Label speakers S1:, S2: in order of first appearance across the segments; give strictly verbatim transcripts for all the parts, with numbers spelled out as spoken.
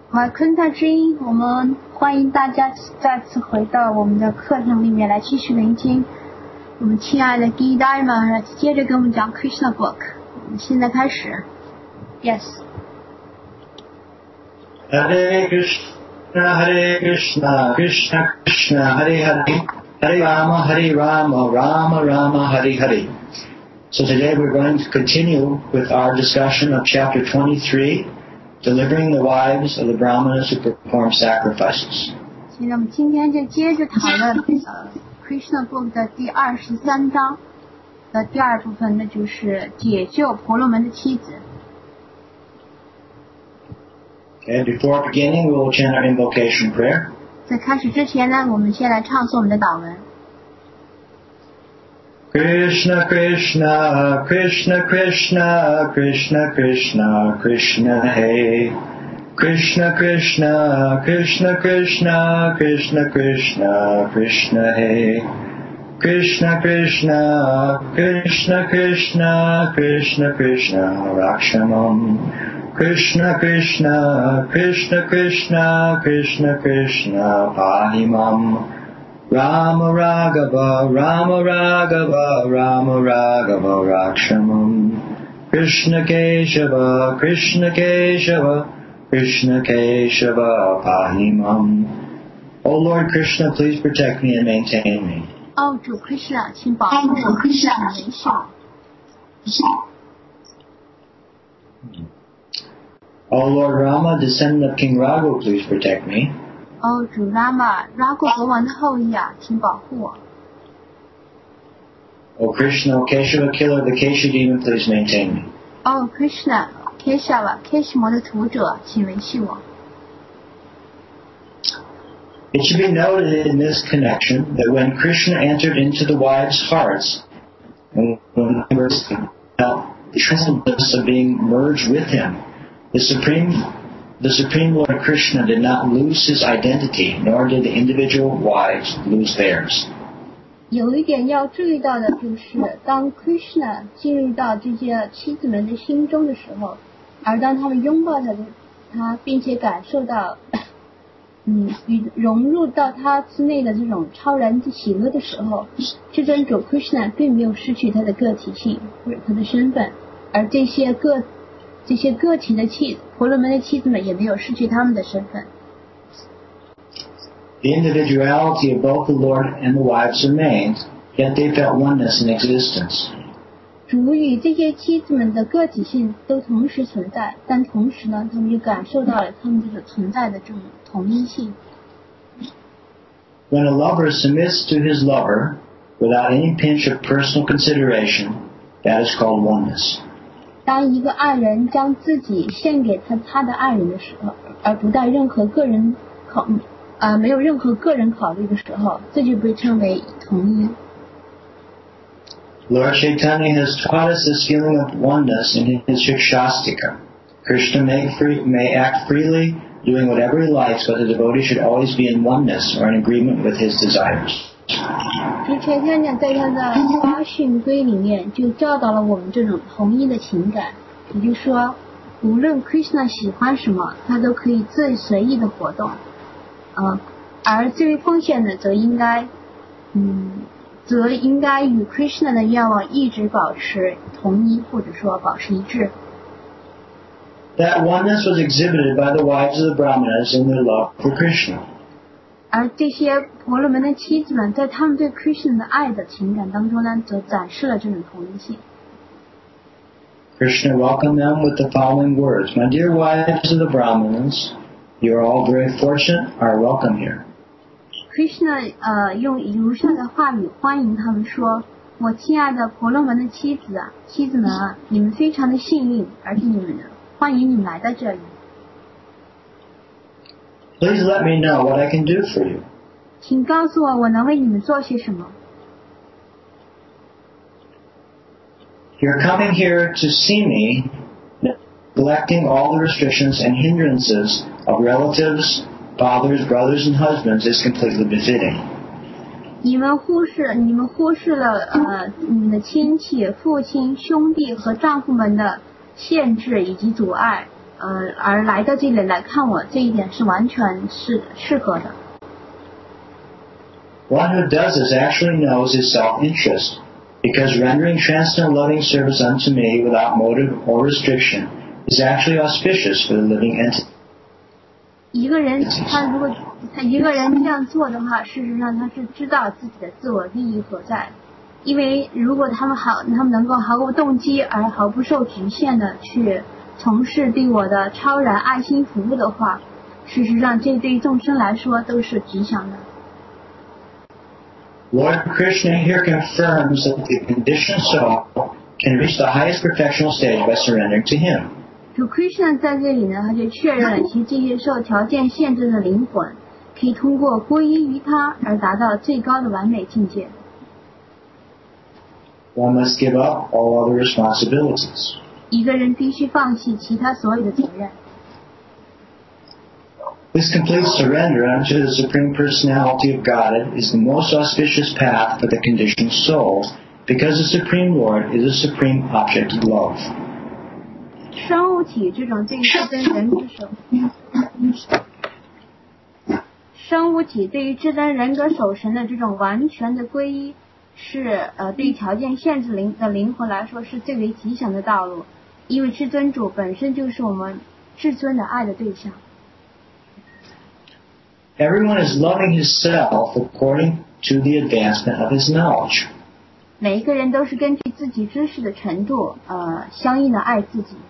S1: 瓦昆大之音，我们欢迎大家再次回到我们的课程里面来继续聆听我们亲爱的 Guy Diamond 接着跟我们讲 Krishna Book。 我们现在开始。 Yes。
S2: Hare Krishna Hare Krishna Krishna Krishna Hare Hare Hare Rama Hare Rama Rama Rama Hare Hare. So today we're going to continue with our discussion of chapter twenty-three, delivering the wives of the Brahmanas who perform sacrifices.
S1: 现在我们今天就接着讨论呃 Krishna Book 的第二十三章的第二部分，那就是解救婆罗门的妻子。
S2: Okay, before beginning, we will chant our invocation prayer.
S1: 在开始之前呢，我们先来唱诵我们的祷文。
S2: Krishna Krishna Krishna Krishna Krishna Krishna Krishna Hey Krishna Krishna Krishna Krishna Krishna Krishna Krishna Hey Krishna Krishna Krishna Krishna Krishna Krishna Rakshamam Krishna Krishna Krishna Krishna Krishna Krishna Pahimam Rama Raghava Rama Raghava Rama Raghava Rakshamam Krishna Keshava Krishna Keshava Krishna Keshava Pahimam. O Lord Krishna, please protect me and maintain me.
S1: 哦，主 Krishna， 请保护我，请维系我。
S2: O Lord Rama, descendant of King Raghu, please protect me.
S1: 哦，主 Rama， Raghu 国王的后裔啊，请保护我。
S2: O Krishna, O Keshava, killer of the Kesha demon, please maintain me.
S1: 哦 Krishna，Keshava Kesh 魔的屠者，请维系我。
S2: It should be noted in this connection that when Krishna entered into the wives' hearts, and when they felt the transcendence of being merged with him, the Supreme, the Supreme Lord Krishna did not lose his identity, nor did the individual wives lose theirs.
S1: 有一点要注意到的就是，当 Krishna 进入到这些妻子们的心中的时候，而当他们拥抱他的他，并且感受到，嗯，与融入到他之内的这种超然的喜乐的时候，至尊主 Krishna 并没有失去他的个体性或者他的身份，而这些个这些个体的妻婆罗门的妻子们也没有失去他们的身份。
S2: The individuality of both the Lord and the wives remained, yet they felt oneness in existence.
S1: 主与这些妻子们的个体性都同时存在，但同时呢，他们又感受到了他们这个存在的这种同一性。
S2: When a lover submits to his lover without any pinch of personal consideration, that is called oneness.
S1: 当一个爱人将自己献给他他的爱人的时候，而不带任何个人考呃没有任何个人考虑的时候，这就被称为同一。
S2: Lord Chaitanya has taught us this feeling of oneness in his Shikshastika. Krishna may, free, may act freely, doing whatever he likes, but the devotee should always be in oneness or in agreement with his desires.
S1: 主全天讲在他的发训规里面就教导了我们这种同一的情感，也就是说，无论 Krishna 喜欢什么，他都可以自随意的活动，呃，而至于奉献呢，则应该，嗯。 则应该与 Krishna 的愿望一直保持同一，或者说保持一致。
S2: That oneness was exhibited by the wives of the Brahmanas in their love for Krishna.
S1: 而这些婆罗门的妻子们，在他们对 Krishna 的爱的情感当中呢，则展示了这种同一性。
S2: Krishna welcomed them with the following words: My dear wives of the Brahmanas, you are all very fortunate, are welcome here.
S1: Krishna 呃用如下的话语欢迎他们说：“我亲爱的婆罗门的妻子啊，妻子们啊，你们非常的幸运，而且你们欢迎你们来到这里。”
S2: Please let me know what I can do for you.
S1: 请告诉我，我能为你们做些什么。
S2: You're coming here to see me, neglecting all the restrictions and hindrances of relatives, fathers, brothers, and husbands is completely befitting.
S1: 你们忽视，你们忽视了呃你们的亲戚、父亲、兄弟和丈夫们的限制以及阻碍， 呃而来到这里来看我，这一点是完全是适合的。
S2: One who does this actually knows his self-interest, because rendering transcendental loving service unto me without motive or restriction is actually auspicious for the living entity.
S1: 一个人他如果他一个人这样做的话，事实上他是知道自己的自我利益何在，因为如果他们好，他们能够毫无动机而毫不受局限的去从事对我的超然爱心服务的话，事实上这对众生来说都是吉祥的。
S2: Lord Krishna here confirms that the conditioned soul can reach the highest perfectional stage by surrendering to him.
S1: 主 Krishna 在这里呢，他就确认了其这些受条件限制的灵魂可以通过皈依于他而达到最高的完美境界。
S2: One must give up all other responsibilities.
S1: 一个人必须放弃其他所有的责任。
S2: This complete surrender unto the Supreme Personality of Godhead is the most auspicious path for the conditioned soul, because the Supreme Lord is a supreme object of love.
S1: 生物体这种对于至真人格守，生物体对于至真人格守神的这种完全的皈依，是呃对条件限制灵的灵魂来说是最为吉祥的道路，因为至尊主本身就是我们至尊的爱的对象。
S2: Everyone is loving himself according to the advancement of his knowledge.
S1: 每一个人都是根据自己知识的程度，呃，相应的爱自己。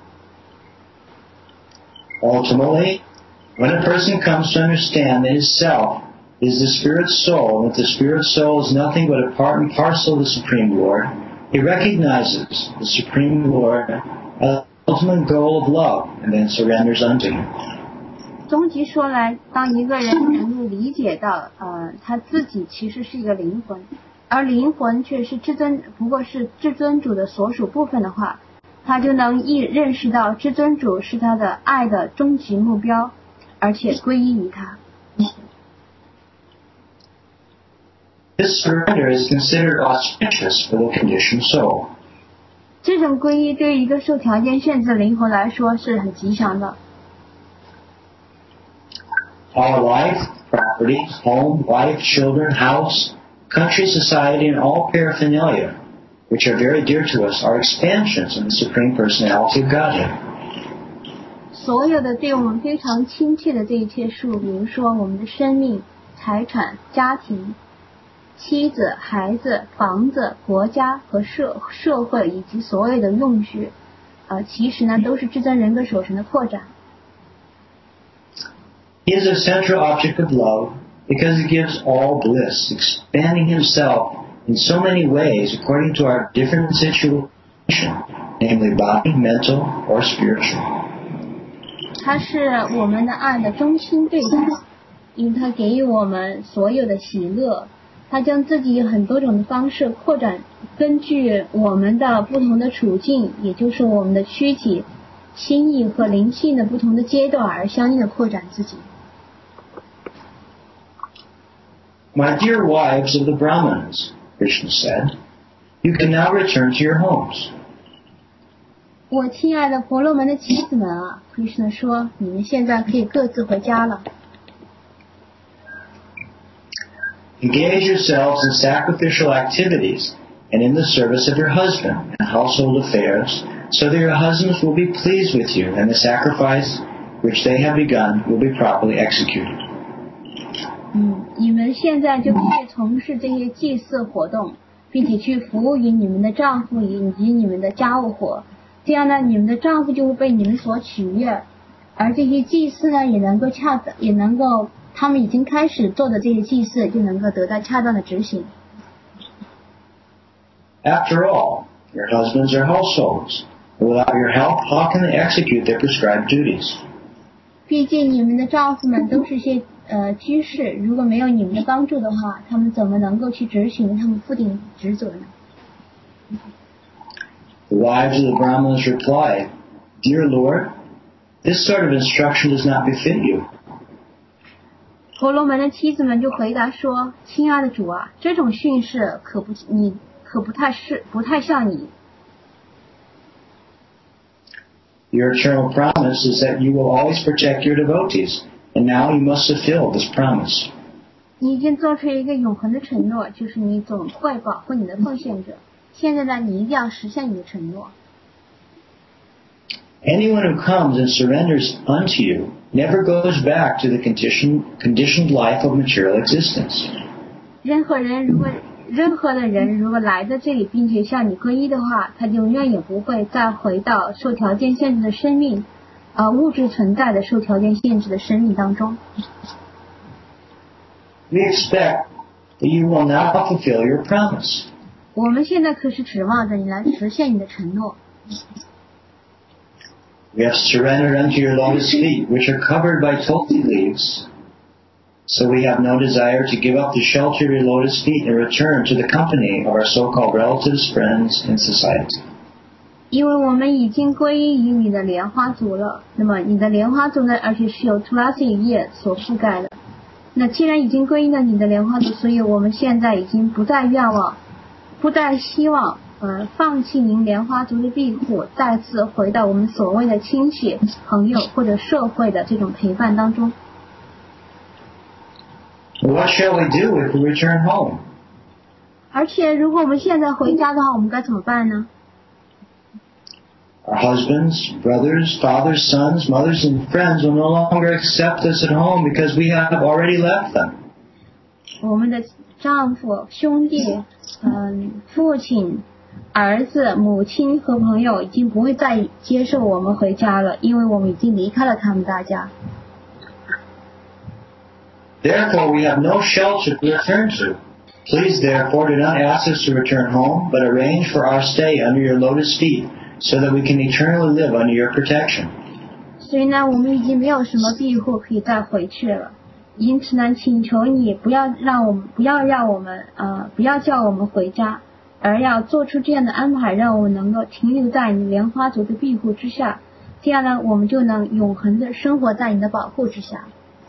S2: Ultimately, when a person comes to understand that his self is the spirit soul, and that the spirit soul is nothing but a part and parcel of the Supreme Lord, he recognizes the Supreme Lord as the ultimate goal of love, and then surrenders unto him.
S1: 终极说来，当一个人能够理解到，呃，他自己其实是一个灵魂，而灵魂却是至尊，不过是至尊主的所属部分的话，他就能意认识到至尊主是他的爱的终极目标，而且皈依于他。
S2: This surrender is considered auspicious for the conditioned soul.
S1: 这种皈依对于一个受条件限制的灵魂来说是很吉祥的。
S2: Our life, property, home, wife, children, house, country, society, and all paraphernalia, which are very dear to us, are expansions of the Supreme Personality of Godhead.
S1: 所有的对我们非常亲切的这一切事物，比如说我们的生命、财产、家庭、妻子、孩子、房子、国家和社社会以及所有的用具，呃，其实呢都是至尊人格守神的扩展。
S2: He is a central object of love because he gives all bliss, expanding himself in so many ways according to our different situation, namely body, mental, or spiritual.
S1: 它是我们的爱的中心对象，因为它给予我们所有的喜乐，它将自己以很多种的方式扩展，根据我们的不同的处境，也就是我们的躯体、心意和灵性的不同的阶段而相应的扩展自己。
S2: My dear wives of the Brahmanas, Krishna said, you can now return to your homes.
S1: 我亲爱的婆罗门的妻子们啊 ，Krishna 说，你们现在可以各自回家了。
S2: Engage yourselves in sacrificial activities and in the service of your husband and household affairs, so that your husbands will be pleased with you and the sacrifice which they have begun will be properly executed.
S1: 嗯，你们现在就可以从事这些祭祀活动，并且去服务于你们的丈夫以及你们的家务活。这样呢，你们的丈夫就会被你们所取悦，而这些祭祀呢，也能够恰也能够他们已经开始做的这些祭祀就能够得到恰当的执行。
S2: After all, your husbands are households. Without your help, how can they execute their prescribed duties?
S1: 毕竟你们的丈夫们都是些呃居士，如果没有你们的帮助的话，他们怎么能够去执行他们父定职责呢？
S2: The wives of the Brahmanas replied, Dear Lord, this sort of instruction does not befit you.
S1: 婆罗门的妻子们就回答说：“亲爱的主啊，这种训示可不你可不太是不太像你。”
S2: Your eternal promise is that you will always protect your devotees, and now you must fulfill this promise.
S1: 你已经做出一个永恒的承诺，就是你总会保护你的奉献者。现在呢，你一定要实现你的承诺。
S2: Anyone who comes and surrenders unto you never goes back to the condition, conditioned life of material existence.
S1: 任何人如果任何的人如果来到这里，并且向你皈依的话，他永远也不会再回到受条件限制的生命，啊、呃，物质存在的受条件限制的生命当中。
S2: We expect that you will now fulfill your promise.
S1: 我们现在可是指望着你来实现你的承诺。
S2: We have surrendered unto your lotus feet, which are covered by tulsi leaves. So we have no desire to give up the shelter of your lotus feet and return to the company of our so-called relatives, friends, and society.
S1: 因为我们已经皈依于你的莲花足了，那么你的莲花足呢，而且是由 tulasi 叶所覆盖的。那既然已经皈依了你的莲花足，所以我们现在已经不再愿望，不再希望呃放弃您莲花足的庇护，再次回到我们所谓的亲戚、朋友或者社会的这种陪伴当中。
S2: What shall we do if we return home?
S1: 而且如果我们现在回家的话，我们该怎么办呢？
S2: Our husbands, brothers, fathers, sons, mothers, and friends will no longer accept us at home because we have already left them.
S1: 我们的丈夫、兄弟、嗯、父亲、儿子、母亲和朋友已经不会再接受我们回家了，因为我们已经离开了他们大家。
S2: Therefore, we have no shelter to return to. Please, therefore, do not ask us to return home, but arrange for our stay under your lotus feet, so that we can eternally live under your protection.
S1: 所以呢，我们已经没有什么庇护可以再回去了。因此呢，请求你不要让我们不要让我们呃不要叫我们回家，而要做出这样的安排，让我们能够停留在你莲花足的庇护之下。这样呢，我们就能永恒的生活在你的保护之下。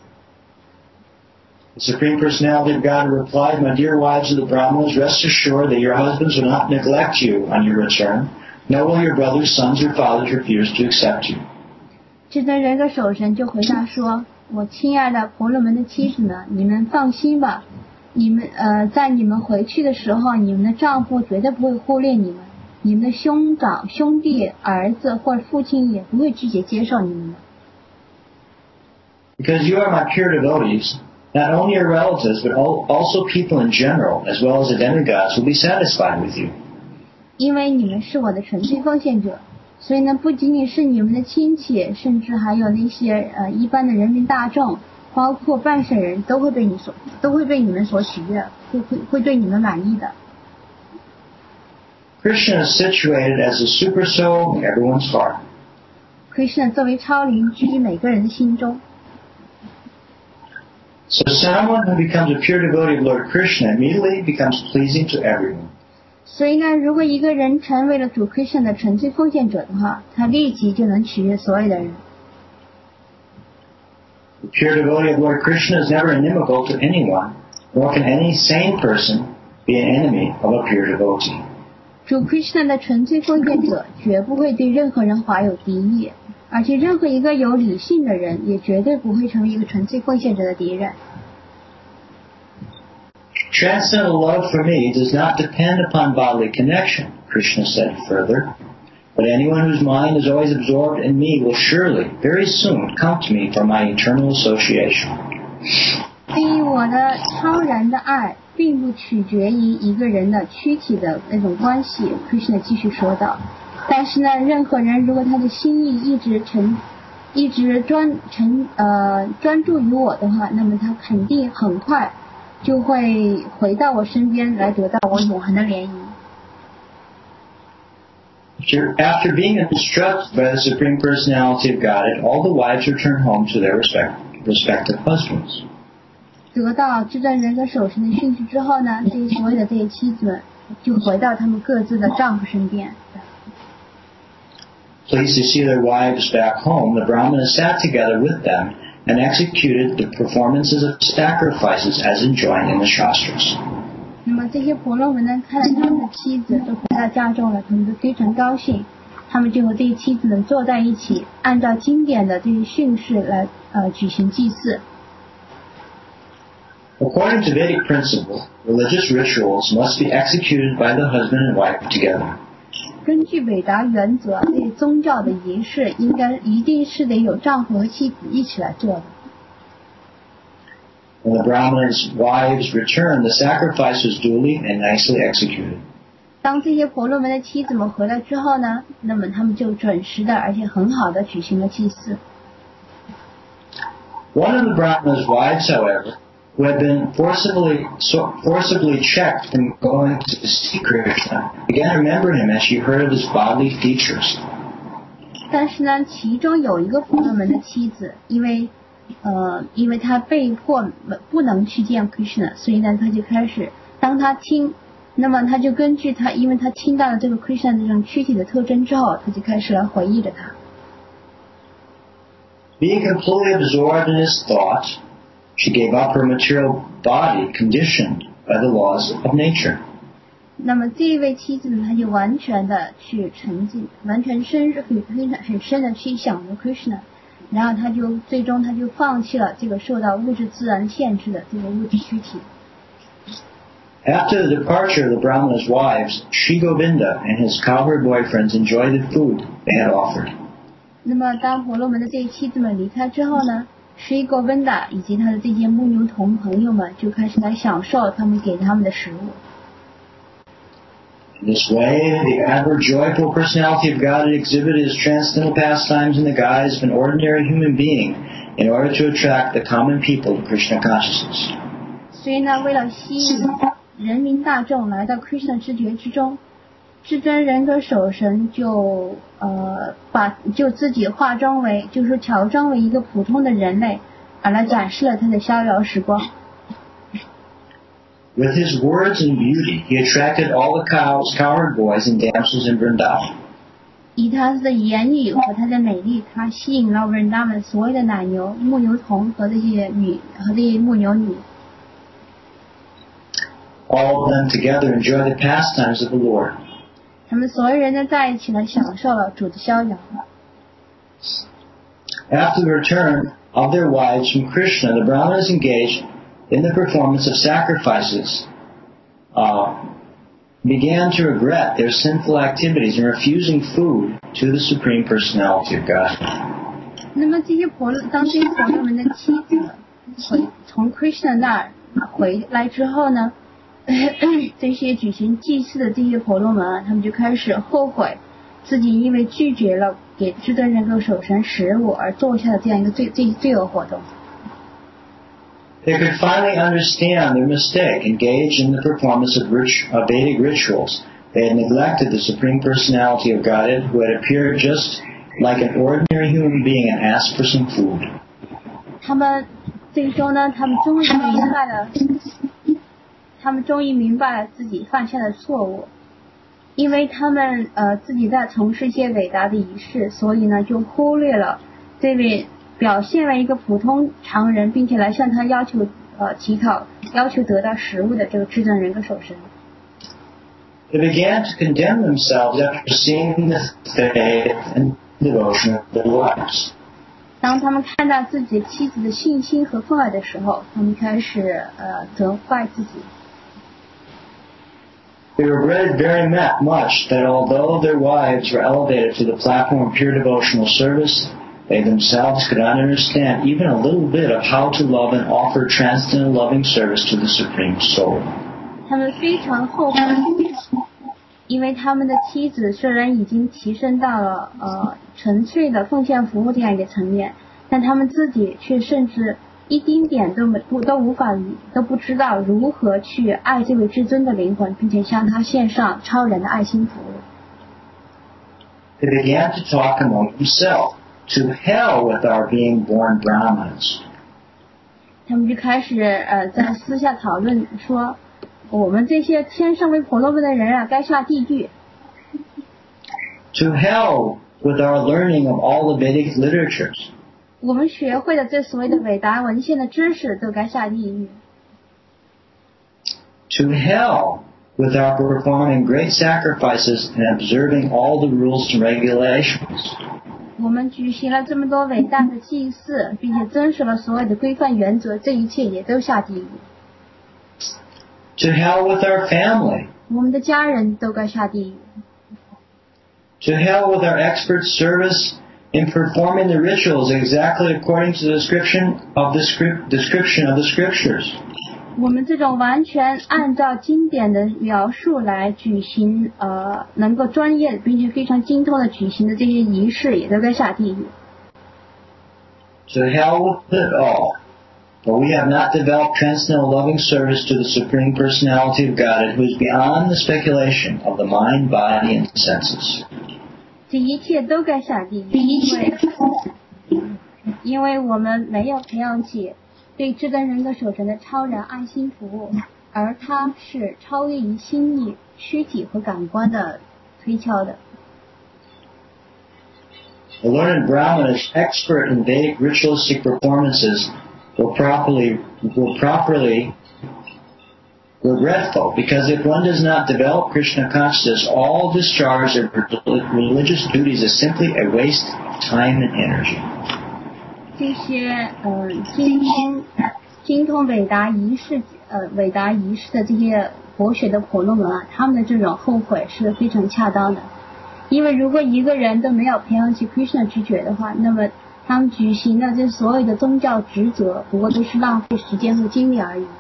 S2: The Supreme Personality of God replied, My dear wives of the Brahmanas, rest assured that your husbands will not neglect you on your return, nor will your brothers, sons, or fathers refuse to accept you.
S1: 至尊人格守神就回答说：“我亲爱的婆罗门的妻子们，你们放心吧，你们呃，在你们回去的时候，你们的丈夫绝对不会忽略你们，你们的兄长、兄弟、儿子或者父亲也不会拒绝接受你们的。”
S2: Because you are my pure devotees, not only your relatives, but also people in general, as well as the demigods, will be satisfied with you.
S1: 因为你们是我的纯粹奉献者，所以呢，不仅仅是你们的亲戚，甚至还有那些呃一般的人民大众，包括半圣人都会被你所都会被你们所喜悦，会会会对你们满意的。
S2: Krishna is situated as a super soul in everyone's heart.
S1: Krishna 作为超灵居于每个人的心中。
S2: So someone who becomes a pure devotee of Lord Krishna immediately becomes pleasing to everyone.
S1: 所以呢，如果一个人成为了主 Krishna 的纯粹奉献者的话，他立即就能取悦所有的人。
S2: The pure devotee of Lord Krishna is never inimical to anyone, nor can any sane person be an enemy of a pure devotee.
S1: 主 Krishna 的纯粹奉献者绝不会对任何人怀有敌意，而且任何一个有理性的人也绝对不会成为一个纯粹奉献者的敌人。
S2: Transcendental love for me does not depend upon bodily connection, Krishna said further, but anyone whose mind is always absorbed in me will surely, very soon, come to me for my eternal association.
S1: 对于我的超然的爱，并不取决于一个人的躯体的那种关系 ，Krishna 继续说道。但是呢，任何人如果他的心意一直沉，一直专沉呃专注于我的话，那么他肯定很快就会回到我身边来得到我永恒的联谊。
S2: After being instructed by the Supreme Personality of Godhead, all the wives return home to their respect, respective husbands.
S1: 得到至尊人格守神的训示之后呢，这些所有的这些妻子们就回到他们各自的丈夫身边。
S2: Pleased to see their wives back home, the Brahmanas sat together with them and executed the performances of sacrifices as enjoined in the Shastras.
S1: 那么这些婆罗门呢，看到他们的妻子都回到家中了，他们都非常高兴， 他们就和这些妻子们坐在一起，按照经典的这些训示来呃举行祭祀。
S2: According to Vedic principle, religious rituals must be executed by the husband and wife together.
S1: 根据韦达原则，这些宗教的仪式应该一定是得有丈夫和妻子一起来做的。
S2: When the Brahmana's wives returned, the sacrifice was duly and nicely executed.
S1: 当这些婆罗门的妻子们回来之后呢，那么他们就准时的而且很好的举行了祭祀。
S2: One of the Brahmana's wives, however, who had been forcibly, so, forcibly checked from going to see Krishna, began to remember him as she heard of his bodily features.
S1: 但是呢，其中有一个婆罗门的妻子，因为呃，因为她被迫不能去见 Krishna， 所以呢，她就开始，当她听。那么他就根据他，因为他听到了这个 Krishna 这种躯体的特征之后，他就开始来回忆着他。
S2: Being completely absorbed in his thought, she gave up her material body conditioned by the laws of nature.
S1: 那么这一位妻子呢，她就完全的去沉浸，完全深入很很深的去想着 Krishna， 然后他就最终他就放弃了这个受到物质自然限制的这个物质躯体。
S2: After the departure of the Brahmana's wives, Sri Govinda and his cowherd boyfriends enjoyed the food they had offered.
S1: 那么当婆罗门的这些妻子们离开之后呢， Sri Govinda 以及他的这些牧牛童朋友们就开始来享受他们给他们的食物。
S2: In this way, the ever joyful personality of God exhibited his transcendental pastimes in the guise of an ordinary human being in order to attract the common people to Krishna consciousness.
S1: 所以呢，为了吸引人民大众来到 Krishna 知觉之中，至尊人格守神就呃把就自己化妆为，就是说乔装为一个普通的人类，而来展示了他的逍遥时光。
S2: With his words and beauty, he attracted all the cows, cowherd boys, and damsels in Vrindavan.
S1: 以他的言语和他的美丽，他吸引了 Vrindavan 所有的奶牛、牧牛童和这些女和这些牧牛女。
S2: All of them together enjoy the pastimes of the Lord.
S1: 他们所有人都在一起来享受了主的逍遥。
S2: After the return of their wives from Krishna, the Brahmanas engaged in the performance of sacrifices, uh, began to regret their sinful activities in refusing food to the Supreme Personality of God.
S1: 那么这些婆罗，当这些婆罗门的妻子回从 Krishna 那儿回来之后呢，这些举行祭祀的这些婆罗门，他们就开始后悔自己因为拒绝了给至尊人格守神食物而做下的这样一个罪罪罪恶活动。
S2: They could finally understand their mistake, engaged in the performance of rich, uh, Vedic rituals. They had neglected the Supreme Personality of Godhead, who had appeared just like an ordinary human being and asked for some food.
S1: 他们最终呢，他们终于明白了，他们终于明白了自己犯下的错误，因为他们呃自己在从事一些伟大的仪式，所以呢就忽略了这位表现为一个普通常人，并且来向他要求呃乞讨，要求得到食物的这个至尊人格守神。
S2: They began to condemn themselves after seeing the faith and devotion of their wives.
S1: 当他们看到自己妻子的信心和奉爱的时候，他们开始呃责怪自己。
S2: They regretted very much that although their wives were elevated to the platform of pure devotional service, they themselves could not understand even a little bit of how to love and offer transcendental loving service to the Supreme Soul.
S1: 他们非常后悔，因为他们的妻子虽然已经提升到了呃纯粹的奉献服务这样一个层面，但他们自己却甚至一丁点都没不都无法都不知道如何去爱这位至尊的灵魂，并且向他献上超人的爱心服务。
S2: They began to talk among themselves. To hell with our being born Brahmanas.
S1: 他们就开始呃在私下讨论说，我们这些天生为婆罗门的人啊，该下地狱。
S2: To hell with our learning of all the Vedic literatures.
S1: 我们学会的这所谓的伟大文献的知识都该下地狱。
S2: To hell without performing great sacrifices and observing all the rules and regulations.
S1: 我们举行了这么多伟大的祭祀，并且遵守了所有的规范原则，这一切也都下地狱。
S2: To hell with our family.
S1: 我们的家人都该下地狱。
S2: To hell with our expert service in performing the rituals exactly according to the description of the script, description of the scriptures.
S1: 我们这种完全按照经典的描述来举行，呃，能够专业并且非常精通的举行的这些仪式，也都该下地狱。
S2: To hell with it all. For we have not developed transcendental loving service to the Supreme Personality of Godhead, who is beyond the speculation of the mind, body, and senses.
S1: 这一切都该下地狱，因为因为我们没有培养起对至尊人格所成的超然爱心服务，而它是超越于心意、躯体和感官的推敲的。
S2: The learned Brahman is expert in Vedic ritualistic performances were properly were properly regretful, because if one does not develop Krishna consciousness, all discharge of religious duties is simply a waste of time and energy.
S1: 这些呃精通精通伟达仪式呃伟达仪式的这些博学的婆罗门啊，他们的这种后悔是非常恰当的，因为如果一个人都没有培养起 Krishna 知觉的话，那么他们举行的这所有的宗教职责不过都是浪费时间和精力而已。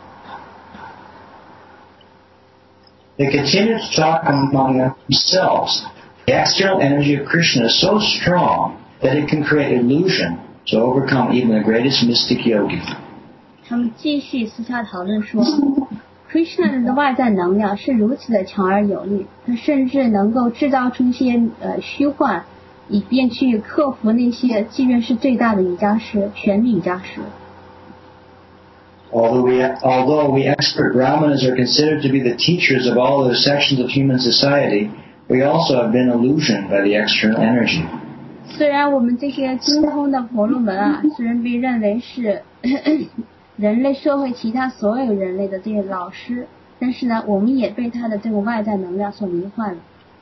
S2: They continue to talk among themselves. The external energy of Krishna is so strong that it can create illusion to overcome even the greatest mystic yogi.
S1: 他们继续私下讨论说 ，Krishna 的外在能量是如此的强而有力，它甚至能够制造出一些呃虚幻，以便去克服那些即便是最大的瑜伽师、全瑜伽师。
S2: Although we, although we expert Brahmanas are considered to be the teachers of all other sections of human society, we also have been illusioned by the external energy.
S1: 虽然我们这些精通的婆罗门啊，虽然被认为是人类社会其他所有人类的这些老师，但是呢，我们也被他的这个外在能量所迷幻了。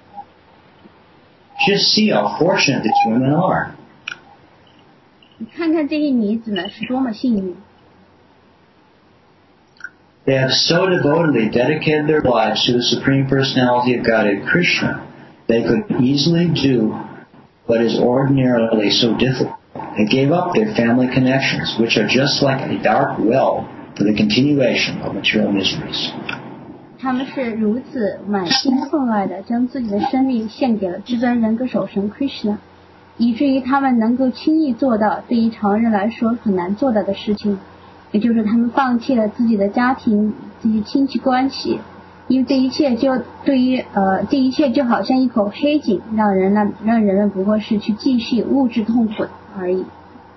S2: Just see how fortunate these women are.
S1: 你看看这些女子们是多么幸运。
S2: They have so devotedly dedicated their lives to the Supreme Personality of Godhead, Krishna, they could easily do what is ordinarily so difficult. They gave up their family connections, which are just like a dark well for the continuation of material miseries.
S1: 他们是如此满心奉爱的，将自己的生命献给了至尊人格守神 Krishna， 以至于他们能够轻易做到对于常人来说很难做到的事情，也就是他们放弃了自己的家庭、自己亲戚关系，因为这一切就对于呃这一切就好像一口黑井，让人让让人们不过是去继续物质痛苦而已。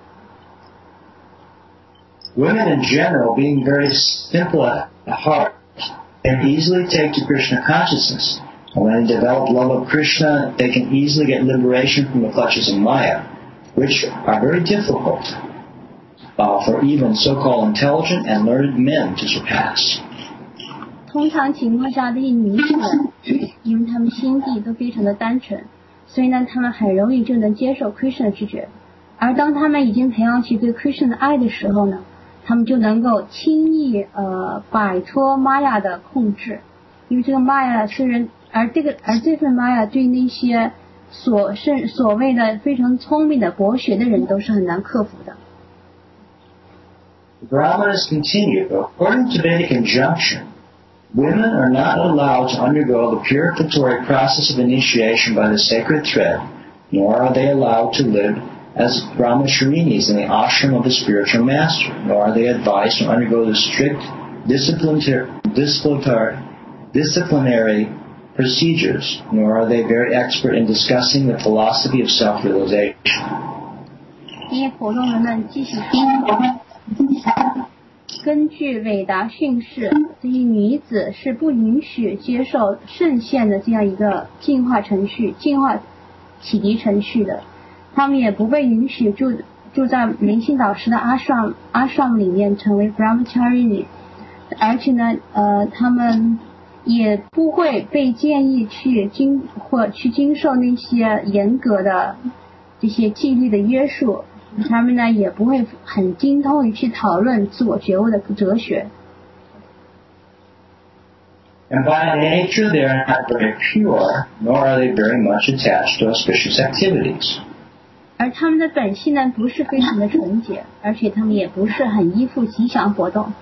S2: Women in general, being very simple at heart, can easily take to Krishna consciousness. And when they develop love of Krishna, they can easily get liberation from the clutches of Maya, which are very difficult uh, for even so-called intelligent and learned men to surpass.
S1: 通常情况下，这些女子们，因为她们心地都非常的单纯，所以呢，她们很容易就能接受 Krishna 的知觉。而当她们已经培养起对 Krishna 的爱的时候呢，他们就能够轻易呃摆脱玛雅的控制，因为这个玛雅虽然，而这个而这份玛雅对那些所是所谓的非常聪明的博学的人都是很难克服的。
S2: The Brahmanas continue, according to Vedic injunction, women are not allowed to undergo the purificatory process of initiation by the sacred thread, nor are they allowed to live as brahmacharinis in the ashram of the spiritual master, nor are they advised to undergo the strict disciplinary, disciplinary, disciplinary procedures, nor are they very expert in discussing the philosophy of self-realization.
S1: 这些婆罗门们继续根据韦达训示，这些女子是不允许接受圣献的这样一个进化程序、进化启迪程序的。他们也不被允许住住在灵性导师的阿尚阿尚里面成为 brahmacharini， 而且呢，呃，他们也不会被建议去经或去经受那些严格的这些纪律的约束，他们呢也不会很精通于去讨论自我觉悟的哲学。
S2: And by nature, they are not very pure, nor are they very much attached to auspicious activities.
S1: 而他们的本性呢，不是非常的纯洁，而且他们也不是很依附吉祥活动。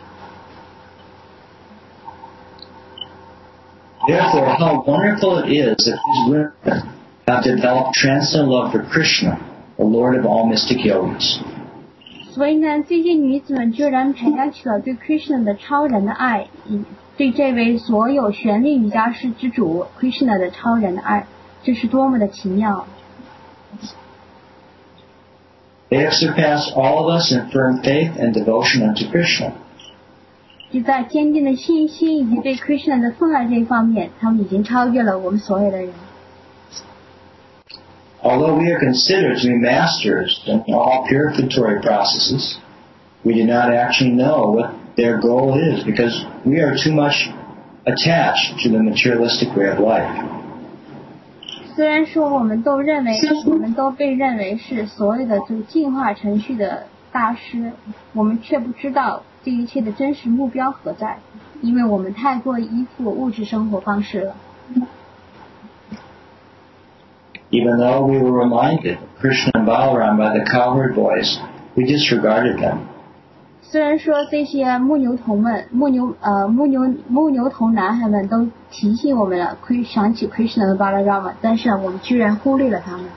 S2: Therefore, how wonderful it is that these women have developed transcendent love for Krishna, the Lord of all mystic yogis.
S1: 所以呢，这些女子们居然培养起了对 Krishna 的超人的爱，对这位所有旋律瑜伽师之主 Krishna 的超人的爱，这是多么的奇妙。
S2: They have surpassed all of us in firm faith and devotion unto Krishna.
S1: 就在坚定的信心以及对 Krishna 的奉爱这一方面，他们已经超越了我们所有的人。
S2: Although we are considered to be masters in all purificatory processes, we do not actually know what their goal is because we are too much attached to the materialistic way of life.
S1: 虽然说我们都认为，我们都被认为是所有的这个进化程序的大师，我们却不知道这一切的真实目标何在，因为我们太过依附物质生活方式了。
S2: Even though we were reminded of Krishna and Balaram by the cowherd boys, we disregarded them.
S1: 虽然说这些牧牛童们、牧牛呃牧牛牧牛童男孩们都提醒我们了，想起 Krishna 和 Balarama， 但是我们居然忽略了他们。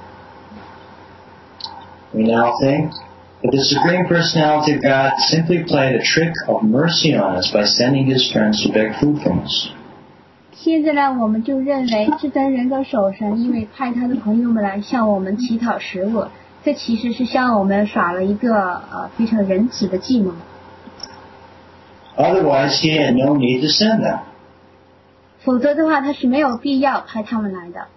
S2: We now think that the Supreme Personality of God simply played a trick of mercy on us by sending His friends to beg food from us.
S1: 现在呢，我们就认为至尊人格守神因为派他的朋友们来向我们乞讨食物，这其实是向我们耍了一个呃非常仁慈的计谋。
S2: Otherwise, He had no need to send them.
S1: 否则的话，他是没有必要派他们来的。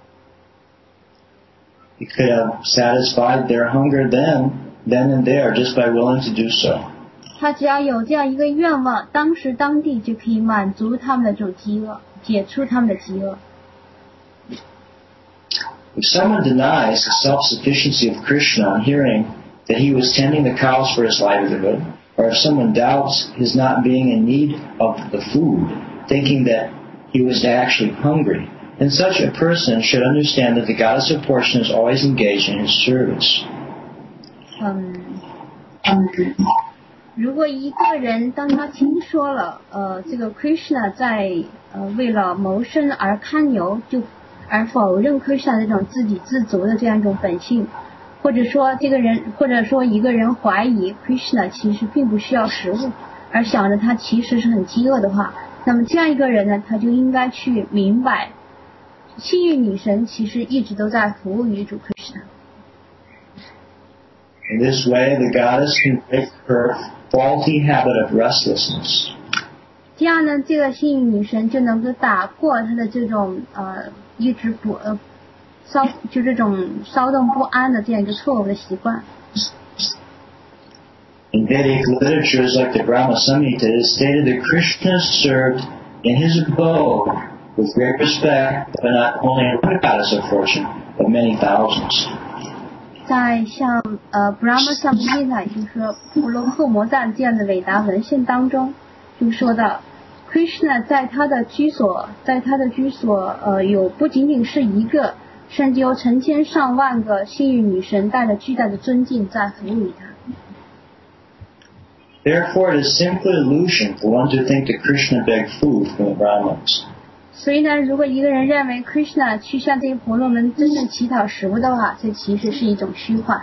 S2: He could have satisfied their hunger then, then and there, just by willing to do so.
S1: 他只要有这样一个愿望，当时当地就可以满足他们的这种饥饿，解除他们的饥饿。
S2: If someone denies the self-sufficiency of Krishna on hearing that he was tending the cows for his livelihood, or if someone doubts his not being in need of the food, thinking that he was actually hungry, then such a person should understand that the goddess of portion is always engaged in his service.
S1: 嗯嗯，如果一个人当他听说了呃这个 Krishna 在呃为了谋生而看牛，就而否认 Krishna 这种自给自足的这样一种本性，或者说这个人或者说一个人怀疑 Krishna 其实并不需要食物，而想着他其实是很饥饿的话，那么这样一个人呢，他就应该去明白幸运女神其实一直都在服务于主 Krishna。
S2: In this way, the goddess can break her faulty habit of restlessness.
S1: 这样呢，这个幸运女神就能够打破她的这种呃一直不呃骚就这种骚动不安的这样一个错误的习惯。
S2: In Vedic literatures like the Brahma Samhita, it is stated that Krishna served in his abode with great respect, but not only one goddess of fortune, but many thousands.
S1: 在像呃 Brahma Samhita 就是说婆罗克摩赞这样的伟大文献当中，就说到 Krishna 在他的居所，在他的居所呃有不仅仅是一个，甚至有成千上万个幸运女神带着巨大的尊敬在服务于他。
S2: Therefore, it is simply illusion for one to think that Krishna begged food from the Brahmins.
S1: 所以呢，如果一个人认为 Krishna 去向这些婆罗门真正乞讨食物的话，这其实是一种虚幻。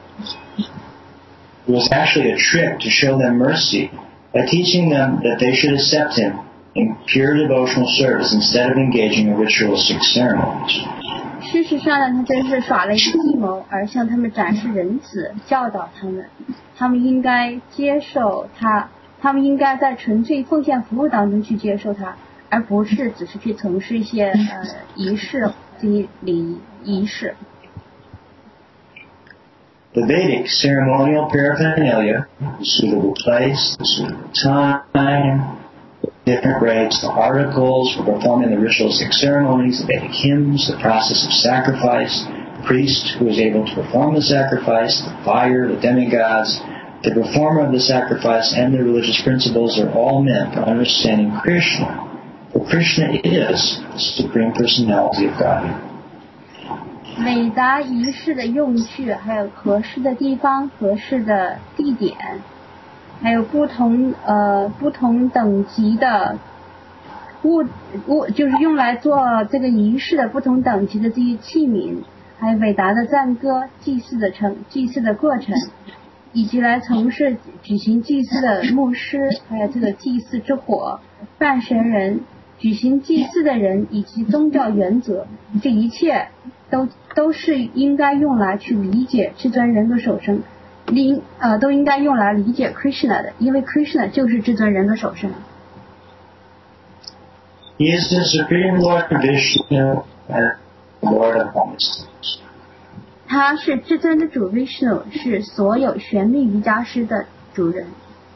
S2: It was actually a trick to show them mercy by teaching them that they should accept him in pure devotional service instead of engaging in ritualistic ceremonies.
S1: 事实上呢，他真是耍了一个计谋，而向他们展示仁慈，教导他们，他们应该接受他，他们应该在纯粹奉献服务当中去接受他，而不是只是去从事一些呃仪式这些礼仪式。
S2: The Vedic ceremonial paraphernalia, the suitable place, the suitable time, different grades, the articles for performing the ritualistic ceremonies, the Vedic hymns, the process of sacrifice, the priest who is able to perform the sacrifice, the fire, the demigods, the performer of the sacrifice, and the religious principles are all meant for understanding Krishna. For Krishna is the Supreme Personality of Godhead.
S1: 每达仪式的用具，还有合适的地方、合适的地点，还有不同呃不同等级的物物，就是用来做这个仪式的不同等级的这些器皿，还有伟达的赞歌、祭祀的程、祭祀的过程，以及来从事举行祭祀的牧师，还有这个祭祀之火、半神人、举行祭祀的人以及宗教原则，这一切都都是应该用来去理解至尊人格守生，应呃都应该用来理解 Krishna 的，因为 Krishna 就是至尊人格守生。
S2: He is the Supreme Lord Vishnu and Lord of all mysteries.
S1: 他是至尊的主 Vishnu， 是所有玄秘瑜伽师的主人。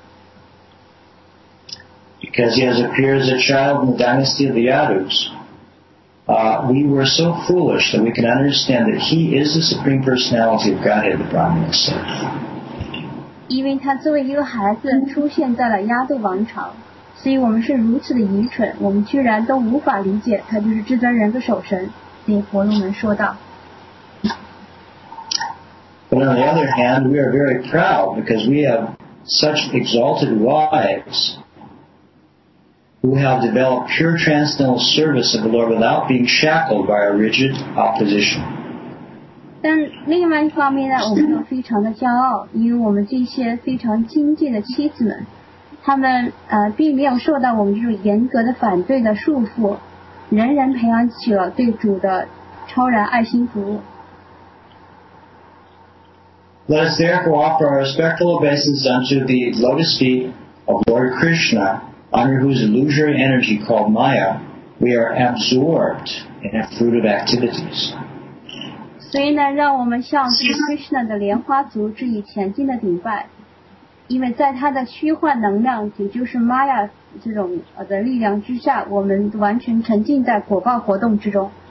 S2: Because he has appeared as a child in the dynasty of the Yadus, uh, we were so foolish that we can understand that he is the Supreme Personality of Godhead, the Brahmana said.
S1: 因为他作为一个孩子出现在了亚度王朝，所以我们是如此的愚蠢，我们居然都无法理解他就是至尊人格守神。所以婆罗门说道。
S2: But on the other hand, we are very proud because we have such exalted wives who have developed pure transcendental service of the Lord without being shackled by a rigid opposition.
S1: 但另外一方面呢，我们又非常的骄傲，因为我们这些非常精进的妻子们，她们呃并没有受到我们这种严格的反对的束缚，人人培养起了对主的超然爱心服务。
S2: Let us therefore offer our respectful obeisance unto the lotus feet of Lord Krishna, under whose illusory energy called Maya, we are absorbed in a fruitive activities.
S1: 所以呢，让我们向 Krishna 的莲花足致以前进的顶拜，因为在他的虚幻能量，也就是 Maya 这种的力量之下，我们完全沉浸在果报活动之中。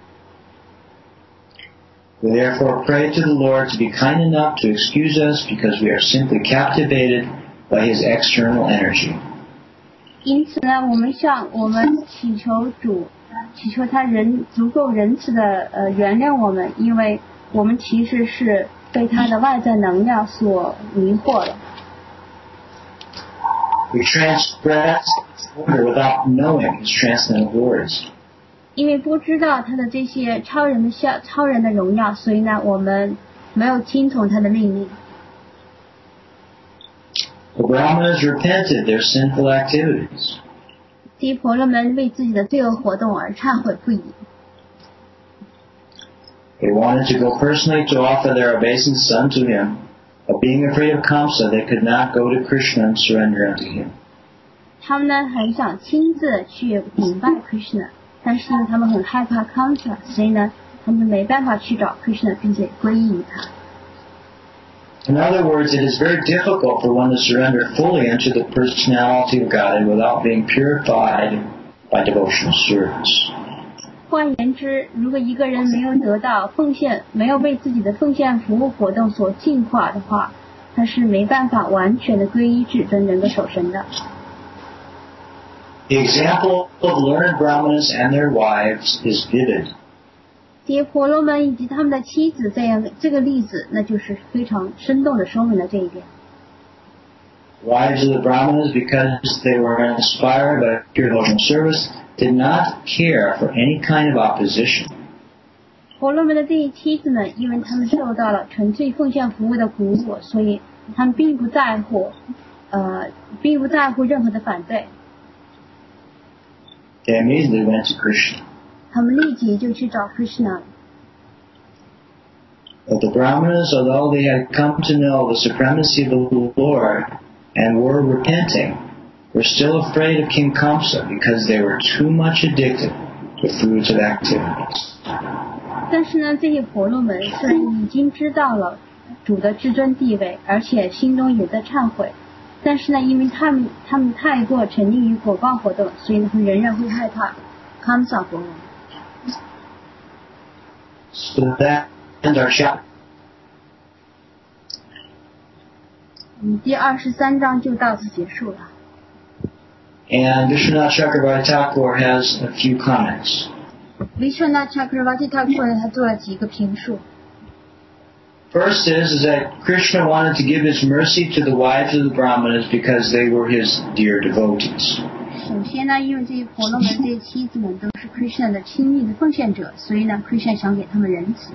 S2: We therefore pray to the Lord to be kind enough to excuse us because we are simply captivated by his external energy.
S1: 因此呢，我们向我们祈求主，祈求他仁足够仁慈的呃原谅我们，因为我们其实是被他的外在能量所迷惑了。
S2: We transgress order without knowing his transcendental glories.
S1: 因为不知道他的这些超人的效超人的荣耀，所以呢，我们没有听从他的命令。
S2: The Brahmanas repented their sinful activities.
S1: 这些婆罗门为自己的罪恶活动而忏悔不已。
S2: They wanted to go personally to offer their obeisance unto him, but being afraid of Kamsa, they could not go to Krishna and surrender unto him.
S1: 他们呢很想亲自去顶拜 Krishna， 但是呢他们很害怕 Kamsa， 所以呢他们没办法去找 Krishna 并且皈依于他。
S2: In other words, it is very difficult for one to surrender fully unto the personality of God without being purified by devotional service.
S1: 换言之，如果一个人没有得到奉献，没有被自己的奉献服务活动所净化的话，他是没办法完全的皈依至尊人格守神的。
S2: The example of learned Brahmanas and their wives is vivid.
S1: 这些婆罗门以及他们的妻子这样这个例子，那就是非常生动的说明了这一点。
S2: Wives of the Brahmanas, because they were inspired by pure devotional service, did not care for any kind of opposition.
S1: 婆罗门的这些妻子们，因为他们受到了纯粹奉献服务的鼓舞，所以他们并不在乎，呃，并不在乎任何的反对。
S2: They immediately went to Krishna.
S1: 他们立即就去找 Krishna。
S2: But the Brahmanas, although they had come to know the supremacy of the Lord and were repenting, were still afraid of King Kamsa because they were too much addicted to fruitive activities.
S1: 但是呢，这些婆罗门虽然已经知道了主的至尊地位，而且心中也在忏悔， 但是呢，因为他们他们太过沉溺于果报活动，所以他们仍然会害怕 Kamsa 国王。
S2: So that ends our chapter.
S1: 嗯，第二十三章就到此结束了。
S2: And Vishwanath Chakravarti Thakur has a few comments.
S1: Vishwanath Chakravarti Thakur 他做了几个评述。
S2: First is, is that Krishna wanted to give his mercy to the wives of the Brahmanas because they were his dear devotees.
S1: 首先呢，因为这些婆罗门这些妻子们都是 Krishna 的亲密的奉献者，所以呢 Krishna 想给他们仁慈。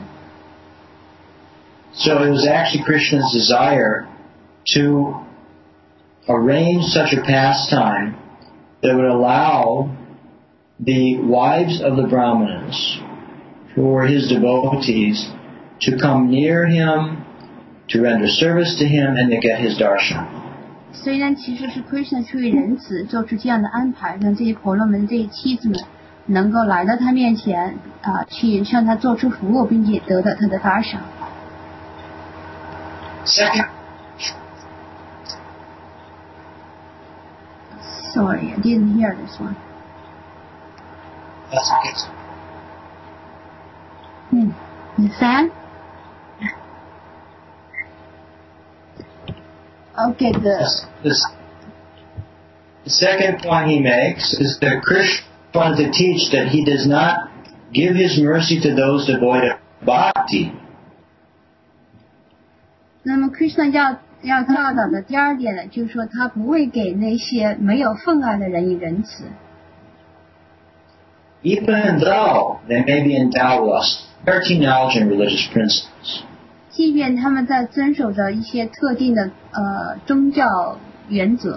S2: So it was actually Krishna's desire to arrange such a pastime that would allow the wives of the Brahmanas, who were his devotees, to come near him, to render service to him, and to get his darshan.
S1: 所以呢，其实是 Krishna 出于仁慈做出这样的安排，让这些婆罗门这些妻子们能够来到他面前啊、呃，去向他做出服务，并且得到他的打赏。
S2: Second.
S1: Sorry, I didn't hear this one.
S2: That's okay.
S1: 嗯，你三 Okay, good.
S2: This, this, the second point he makes is that Krishna wanted to teach that he does not give his mercy to those devoid of bhakti.
S1: 那么 Krishna 要要教导的第二点呢，就是说他不会给那些没有分爱的人以仁慈。
S2: Even though they may be endowed with austerity, knowledge, and religious principles.
S1: 即便他们在遵守着一些特定的呃宗教原则。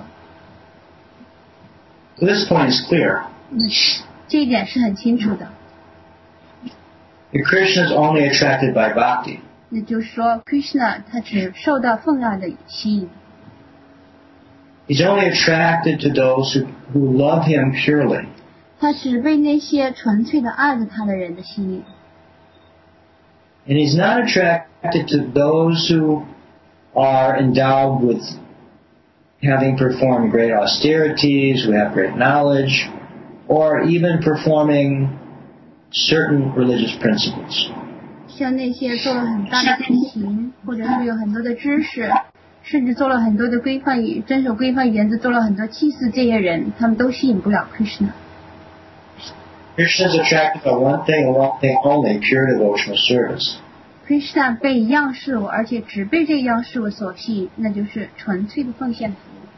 S2: This point is clear.
S1: 这一点是很清楚的。
S2: The Krishna is only attracted by bhakti.
S1: 那就是说 Krishna 他只受到奉爱的吸引。
S2: He's only attracted to those who, who love him purely.
S1: 他只被那些纯粹的爱着他的人的吸引。
S2: And he's not attracted to those who are endowed with having performed great austerities, who have great knowledge, or even performing certain religious principles.
S1: 像那些做了很大的修行，或者是有很多的知识，甚至做了很多的规范与遵守规范原则，做了很多祭祀，这些人他们都吸引不了 Krishna。
S2: Krishna is attracted by one thing and one thing only, pure devotional service.
S1: Krishna 被一样事物，而且只被这一样事物所吸引，那就是纯粹的奉献服务。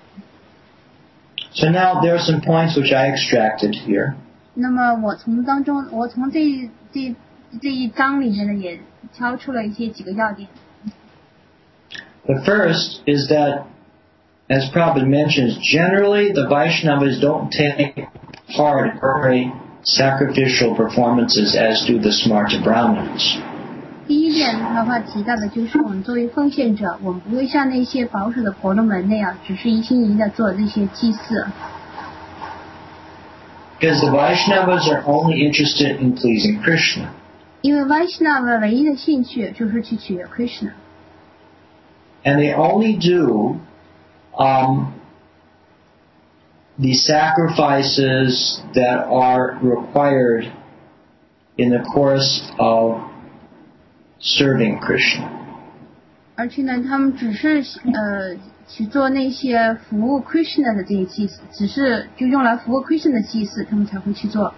S2: So now there are some points which I extracted here.
S1: 那么我从当中，我从这这这一章里面呢，也挑出了一些几个要点。
S2: The first is that, as Prabhupada mentions, generally the Vaishnavas don't take part in very sacrificial performances as do the Smarta Brahmanas.
S1: 第一点，他话提到的就是我们作为奉献者，我们不会像那些保守的婆罗门那样，只是一心一意的做那些祭祀。
S2: Because the Vaishnavas are only interested in pleasing Krishna.
S1: 因为 Vaishnava 唯一的兴趣就是去取悦 Krishna。
S2: And they only do um, the sacrifices that are required in the course of serving Krishna.
S1: 而且呢，他们只是呃去做那些服务 Krishna 的这些祭祀，只是就用来服务 Krishna 的祭祀，他们才会去做。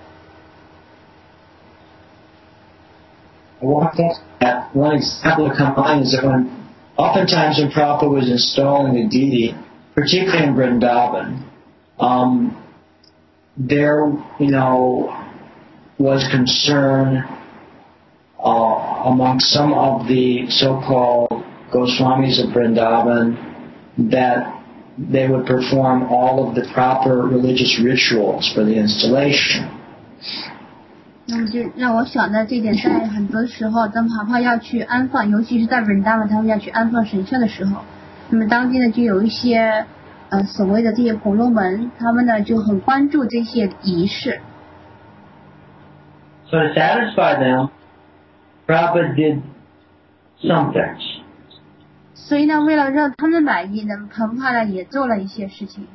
S2: One example to come mind is that when oftentimes when Prabhupada was installing the deity, particularly in Vrindavan, um, there, you know, was concern uh, among some of the so-called Goswamis of Vrindavan that they would perform all of the proper religious rituals for the installation.
S1: 那么就让我想到这点，在很多时候，当帕帕要去安放，尤其是在文达嘛，他们要去安放神像的时候，那么当地呢就有一些呃所谓的这些婆罗门，他们呢就很关注这些仪式。
S2: So to satisfy them, Prabhupada did some things.
S1: 所以呢，为了让他们满意呢，彭帕呢也做了一些事情。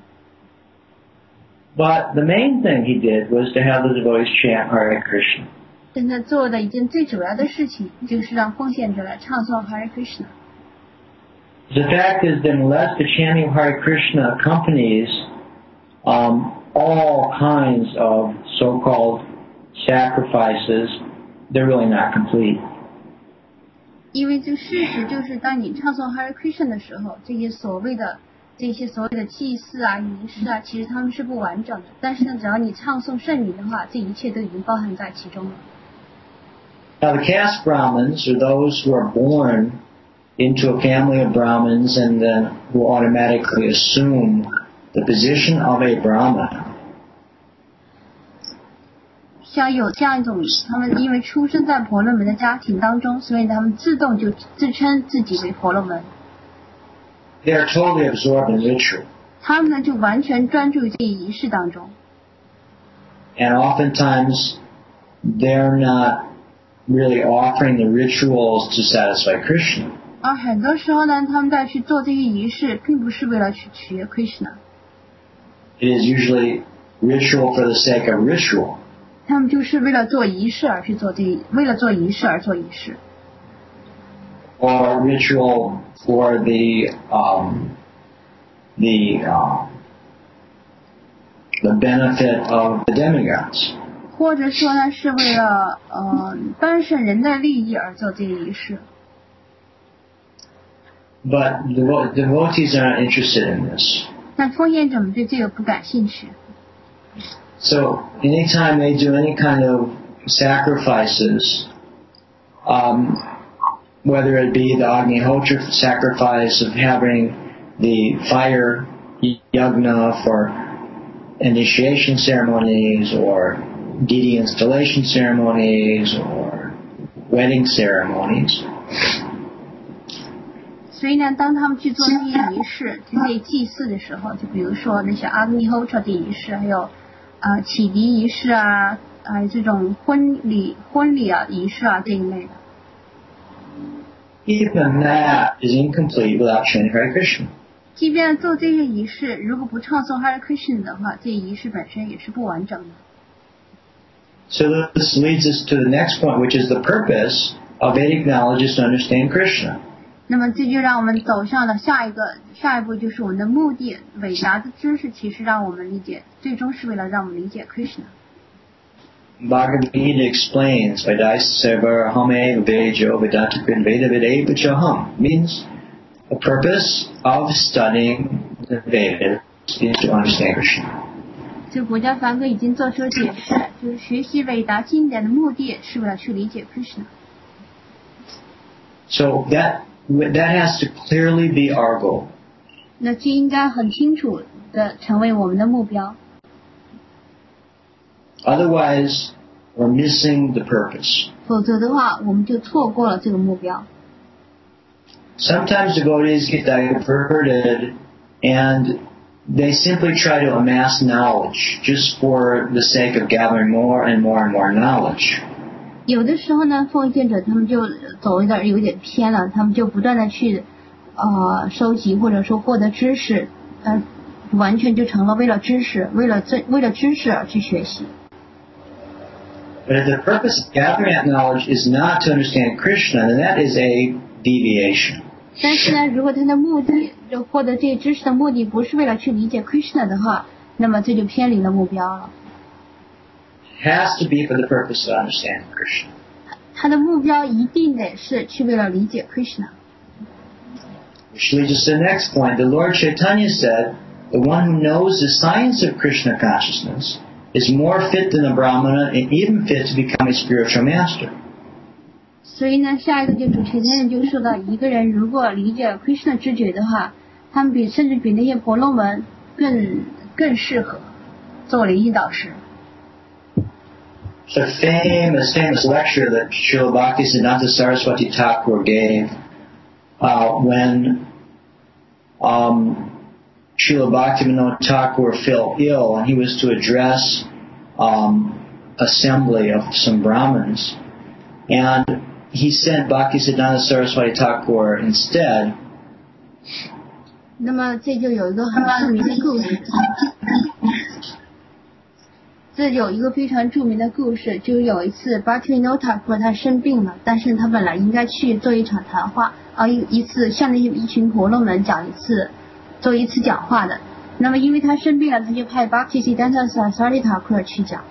S2: But the main thing he did was to have the devotees chant Hare Krishna.
S1: 但他做的一件最主要的事情，就是让奉献者来唱诵 Hare Krishna。
S2: The fact is that unless the chanting of Hare Krishna accompanies um, all kinds of so-called sacrifices, they're really not complete.
S1: 因为这事实就是，当你唱诵 Hare Krishna 的时候，这些所谓的这些所谓的祭祀啊、仪式啊，其实他们是不完整的。但是呢，只要你唱诵圣名的话，这一切都已经包含在其中了。
S2: Now the caste Brahmins are those who are born into a family of Brahmins and then who automatically assume the position of a Brahmana.
S1: 像有这样一种，他们因为出生在婆罗门的家庭当中，所以他们自动就自称自己为婆罗门。
S2: They are totally absorbed in ritual.
S1: 他们呢就完全专注于这一仪式当中。
S2: And oftentimes they're not really offering the rituals to satisfy Krishna.
S1: 而很多时候呢，他们在去做这些仪式，并不是为了去取悦 Krishna。
S2: It is usually ritual for the sake of ritual.
S1: 他们就是为了做仪式而去做这，为了做仪式而做仪式。
S2: Or ritual for the um, the uh, the benefit of the demigods.
S1: 或者说呢，是为了呃当事人的利益而做这个仪式。
S2: But devo- devotees are not interested in this.
S1: 但奉献者们对这个不感兴趣。
S2: So anytime they do any kind of sacrifices, um, whether it be the Agnihotra sacrifice of having the fire yagna for initiation ceremonies, or deity installation ceremonies, or wedding ceremonies.
S1: 所以呢，当他们去做这些仪式、这些祭祀的时候，就比如说那些 Agnihotra 的仪式，还有啊、呃、启迪仪式啊，还有这种婚礼婚礼啊仪式啊这一类的。
S2: Even that is incomplete without chanting Hare Krishna.
S1: 即便做这些仪式，如果不唱诵 Hare Krishna 的话，这仪式本身也是不完整的。
S2: So this leads us to the next point, which is the purpose of Vedic knowledge is to understand Krishna.
S1: 那么这就让我们走上了下一个下一步，就是我们的目的。伟大的知识其实让我们理解，最终是为了让我们理解 Krishna。
S2: Bhagavad Gita explains, Vaidasya hame vejo vedanta veda vedeva chaham, means the purpose of studying the Vedas is to understand Krishna.
S1: 这国家梵歌已经做出了解释，就是学习伟大经典的目的是为了去理解 Krishna。
S2: So that that has to clearly be our goal.
S1: 那这应该很清楚的成为我们的目标。
S2: Otherwise, we're missing the purpose.
S1: 否则的话，我们就错过了这个目标。
S2: Sometimes devotees get diverted and they simply try to amass knowledge just for the sake of gathering more and more and more knowledge.
S1: 有的时候呢，奉献者他们就走一点有点偏了，他们就不断的去呃收集或者说获得知识，呃，完全就成了为了知识，为了这为了知识而去学习。
S2: But if the purpose of gathering that knowledge is not to understand Krishna, then that is a deviation.
S1: 但是呢，如果他的目的就获得这些知识的目的不是为了去理解 Krishna 的话，那么这就偏离了目标了。
S2: It has to be for the purpose of understanding Krishna.
S1: 他的目标一定得是去为了理解 Krishna。
S2: Which leads us to the next point. The Lord Chaitanya said, the one who knows the science of Krishna consciousness is more fit than a Brahmana and even fit to become a spiritual master.
S1: 所以呢，下一个就主持人就说到，一个人如果理解 Krishna 知觉的话，他们比甚至比那些婆罗门更更适合做灵性导师。
S2: It's a famous, famous lecture that Srila Bhaktisiddhanta Saraswati Thakur gave uh, when um, Srila Bhaktivinoda Thakur fell ill and he was to address um, assembly of some Brahmins. And he sent Bhaktisiddhanta Saraswati Thakur instead
S1: 那么这就有一个很著名的故事，这有一个非常著名的故事，就有一次 Bhaktivinoda Thakur 他生病了，但是他本来应该去做一场谈话，啊一一次向那些一群婆罗门讲一次做一次讲话的，那么因为他生病了，他就派 Bhaktisiddhanta Saraswati Thakur 去讲。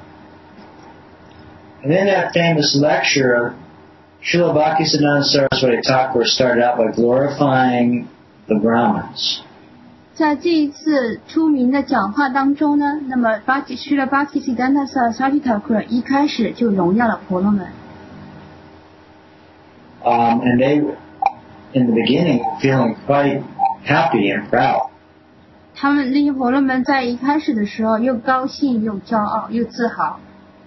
S2: And in that famous lecture, Srila Bhaktisiddhanta Saraswati Thakur started out by glorifying the Brahmins.
S1: 在这一次出名的讲话当中呢，那么 Srila Bhaktisiddhanta Saraswati Thakur 一开始就荣耀了婆罗门。
S2: Um, and they, in the beginning, feeling quite happy and proud.
S1: 他们那些婆罗门在一开始的时候又高兴又骄傲又自豪。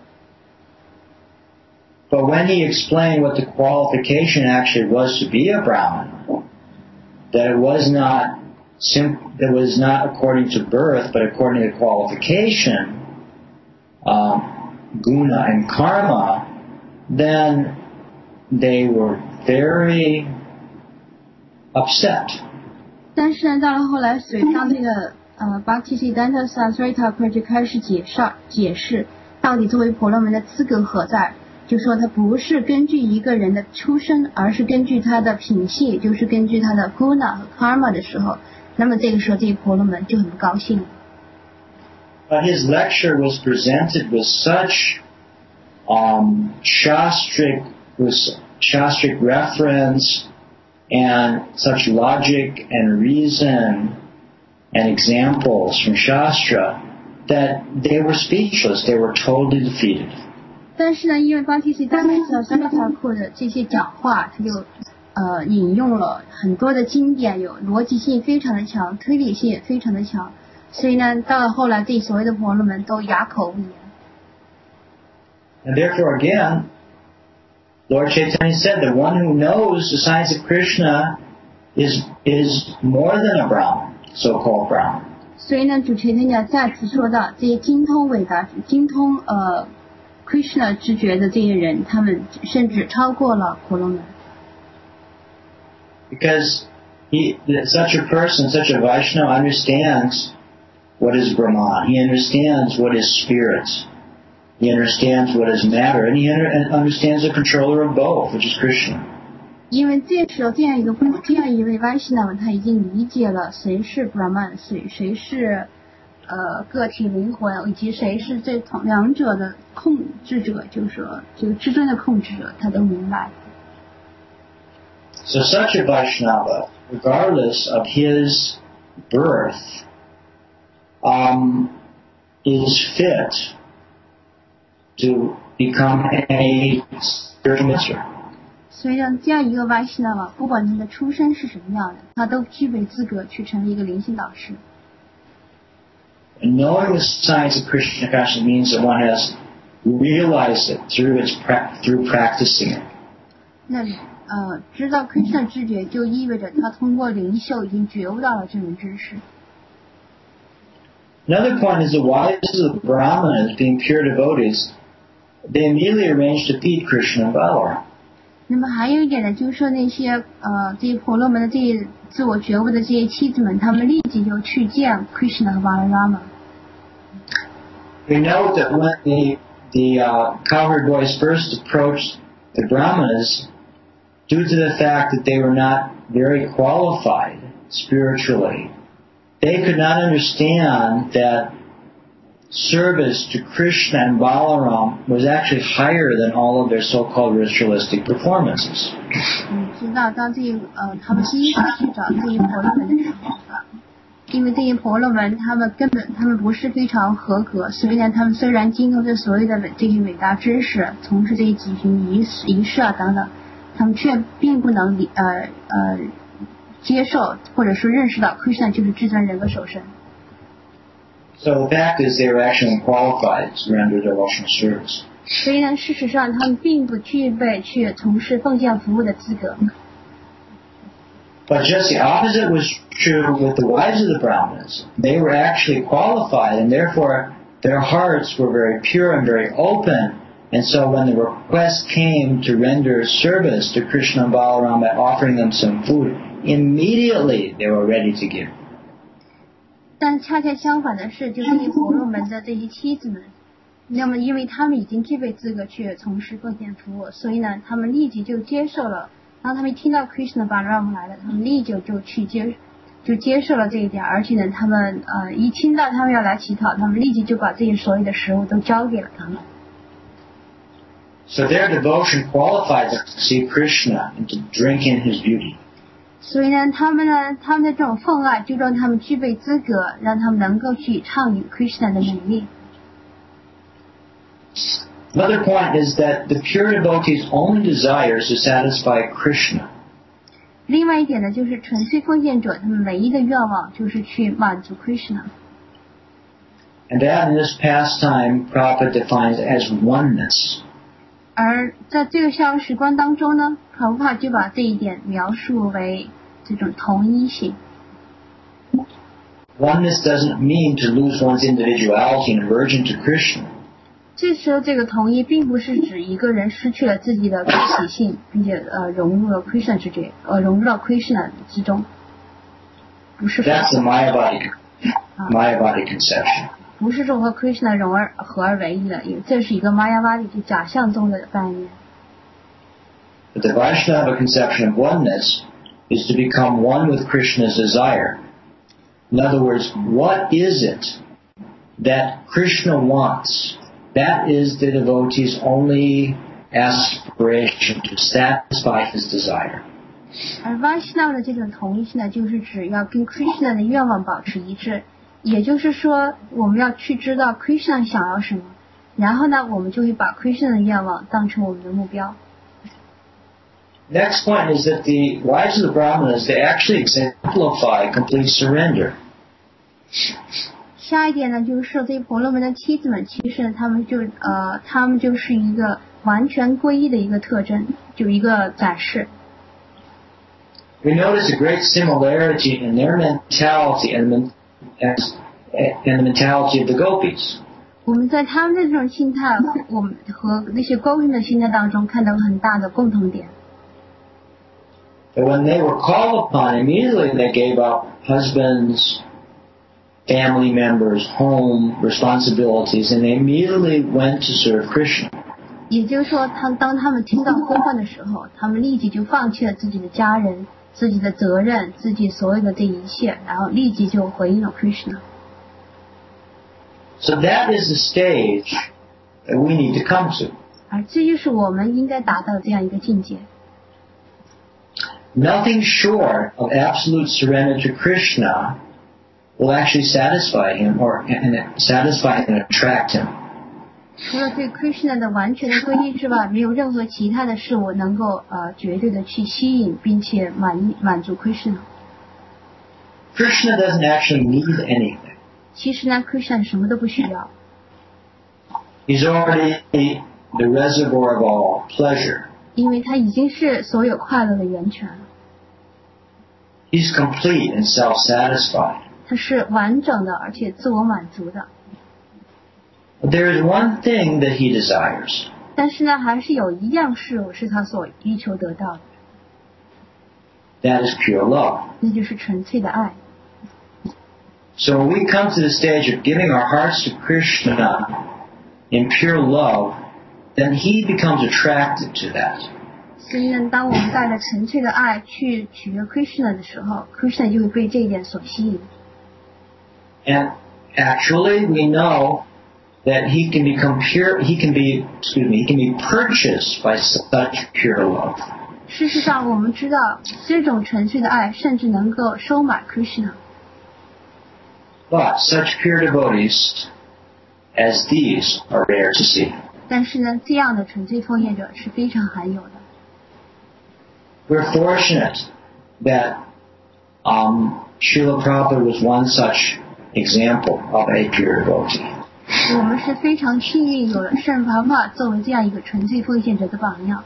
S2: But when he explained what the qualification actually was to be a Brahmin, that it was not sim- that was not according to birth, but according to qualification, um, guna and karma, then they were very upset.
S1: 但是呢，到了后来，随当这个呃 Bhaktisiddhanta Saraswati Thakur 就开始解释解释到底作为婆罗门的资格何在。就说它不是根据一个人的出身，而是根据他的品性，也就是根据他的 guna 和 karma 的时候，那么这个时候这些婆罗门就很不高兴。
S2: But his lecture was presented with such um, shastric, with shastric reference and such logic and reason and examples from Shastra that they were speechless. They were totally defeated.
S1: 但是呢，因为巴提西达内萨三塔库的这些讲话，他就呃引用了很多的经典，有逻辑性非常的强，推理性也非常的强，所以呢，到了后来，这所谓的婆罗门都哑口无言。
S2: And therefore, again, Lord Chaitanya said that one who knows the science of Krishna is is more than a Brahmin, so-called Brahmin.
S1: 所以呢，主持人讲再次说到，这些精通伟大、精通呃。Krishna 知觉的这些人，他们甚至超过了婆罗门。
S2: Because he, such a person, such a Vaishnava understands what is Brahman. He understands what is spirit. He understands what is matter, and he under, understands the controller of both, which is Krishna.
S1: 因为这时候这样一个这样一位 Vaishnava， 他已经理解了谁是 Brahman， 谁谁是。呃，个体灵魂以及谁是这两者的控制者，就是说这个至尊的控制者，他都明白。
S2: So such a Vaishnava, regardless of his birth, um, is fit to become a spiritual master.
S1: 所以呢，这样一个 Vaishnava， 不管他的出身是什么样的，他都具备资格去成为一个灵性导师。
S2: And knowing the science of Krishna consciousness means that one has realized it through its pra- through practicing it.
S1: 那呃，知道 Krishna 知觉，就意味着他通过灵修已经觉悟到了这种知识。
S2: Another point is the wives of the Brahmanas, being pure devotees, they immediately arranged to feed Krishna and Balaram.
S1: 那么还有一点呢，就是说那些呃这些婆罗门的这些自我觉悟的这些妻子们，他们立即就去见 Krishna 和 Balarama。
S2: We note that when the the uh, cowherd boys first approached the Brahmanas, due to the fact that they were not very qualified spiritually, they could not understand that service to Krishna and Balaram was actually higher than all of their so-called ritualistic performances.
S1: 你知道，当这些呃他们第一次去找这些婆罗门的时候，因为这些婆罗门他们根本他们不是非常合格，所以呢，他们虽然精通这所谓的这些伟大知识，从事这些几旬仪式仪式啊等等，他们却并不能理呃呃接受或者说认识到 Krishna 就是至尊人格守身。
S2: So the fact is, they were actually qualified to render devotional service.
S1: 所以呢，事实上他们并不具备去从事奉献服务的资格。
S2: But just the opposite was true with the wives of the Brahmanas. They were actually qualified, and therefore their hearts were very pure and very open. And so when the request came to render service to Krishna and Balaram by offering them some food, immediately they were ready to give.
S1: 但恰恰相反的是，就这些婆罗门的这些妻子们，那么因为他们已经具备资格去从事奉献服务，所以呢，他们立即就接受了。当他们一听到 Krishna Balaram 来了，他们立即就去接，就接受了这一点。而且呢，他们呃一听到他们要来乞讨，他们立即就把这些所有的食物都交给了他们。
S2: So their devotion qualified them to see Krishna and to drink in his beauty.
S1: 所以呢，他们呢，他们的这种奉爱就让他们具备资格，让他们能够去畅饮 Krishna 的美丽。
S2: Another point is that the pure devotee's only desire is to satisfy Krishna.
S1: 另外一点呢，就是纯粹奉献者他们唯一的愿望就是去满足 Krishna。
S2: And that in this pastime, Prabhupada defines as oneness.
S1: 而在这个消时光当中呢，普帕就把这一点描述为这种同一性。
S2: Oneness doesn't mean to lose one's individuality and merge into Krishna.
S1: 这时候这个同一并不是指一个人失去了自己的个体性，并且呃融入了 Krishna 之中，呃融入到 Krishna 之中，不是。
S2: That's the Mayavadi, Mayavadi conception.
S1: 不是说和 Krishna 融而合而为一的，因为这是一个 Mayavadi 就假象中的概念。
S2: But the Vaishnava conception of oneness is to become one with Krishna's desire. In other words, what is it that Krishna wants? That is the devotee's only aspiration, to satisfy his desire.
S1: 而 Vaishnava 的这种同一性呢，就是指要跟 Krishna 的愿望保持一致，也就是说，我们要去知道 Krishna 想要什么，然后呢，我们就会把 Krishna 的愿望当成我们的目标。
S2: Next point is that the wives of the Brahmanas, they actually exemplify complete surrender.
S1: 下一点呢，就是说这些婆罗门的妻子们，其实他们就呃，他们就是一个完全皈依的一个特征，就一个展示。
S2: We notice a great similarity in their mentality and the, and the mentality of the gopis.
S1: 我们在他们的这种心态，我们和那些 gopis 的心态当中看到很大的共同点。
S2: But when they were called upon, immediately they gave up husbands, family members, home responsibilities, and they immediately went to serve Krishna.
S1: 也就是说，他当他们听到呼唤的时候，他们立即就放弃了自己的家人、自己的责任、自己所有的这一切，然后立即就回应了 Krishna。
S2: So that is the stage that we need to come to.
S1: 而这就是我们应该达到的这样一个境界。
S2: Nothing short of absolute surrender to Krishna will actually satisfy him or and satisfy and attract him.
S1: 除了对 Krishna 的完全的皈依之外，没有任何其他的事物能够呃绝对的去吸引并且满意满足 Krishna。
S2: Krishna doesn't actually need anything.
S1: 其实呢 ，Krishna 什么都不需要。
S2: He's already the reservoir of all pleasure.
S1: 因为他已经是所有快乐的源泉了。
S2: He's complete and self-satisfied.
S1: 他是完整的，而且自我满足的。
S2: But there is one thing that he desires.
S1: 但是呢，还是有一样事物是他所欲求得到的。
S2: That is pure love.
S1: 那就是纯粹的爱。
S2: So when we come to the stage of giving our hearts to Krishna in pure love, then he becomes attracted to that.
S1: 所以呢，当我们带着纯粹的爱去取悦 Krishna 的时候 ，Krishna 就会被这一点所吸引。
S2: And actually, we know that he can become pure. He can be, excuse me, he can be purchased by such pure love.
S1: 事实上，我们知道这种纯粹的爱甚至能够收买 Krishna。
S2: But such pure devotees as these are rare to see.
S1: 但是呢，这样的纯粹奉献者是非常罕有的。
S2: We're fortunate that um, Srila Prabhupada was one such example of a pure devotee.
S1: 我们是非常幸运有了圣帕帕作为这样一个纯粹奉献者的榜样。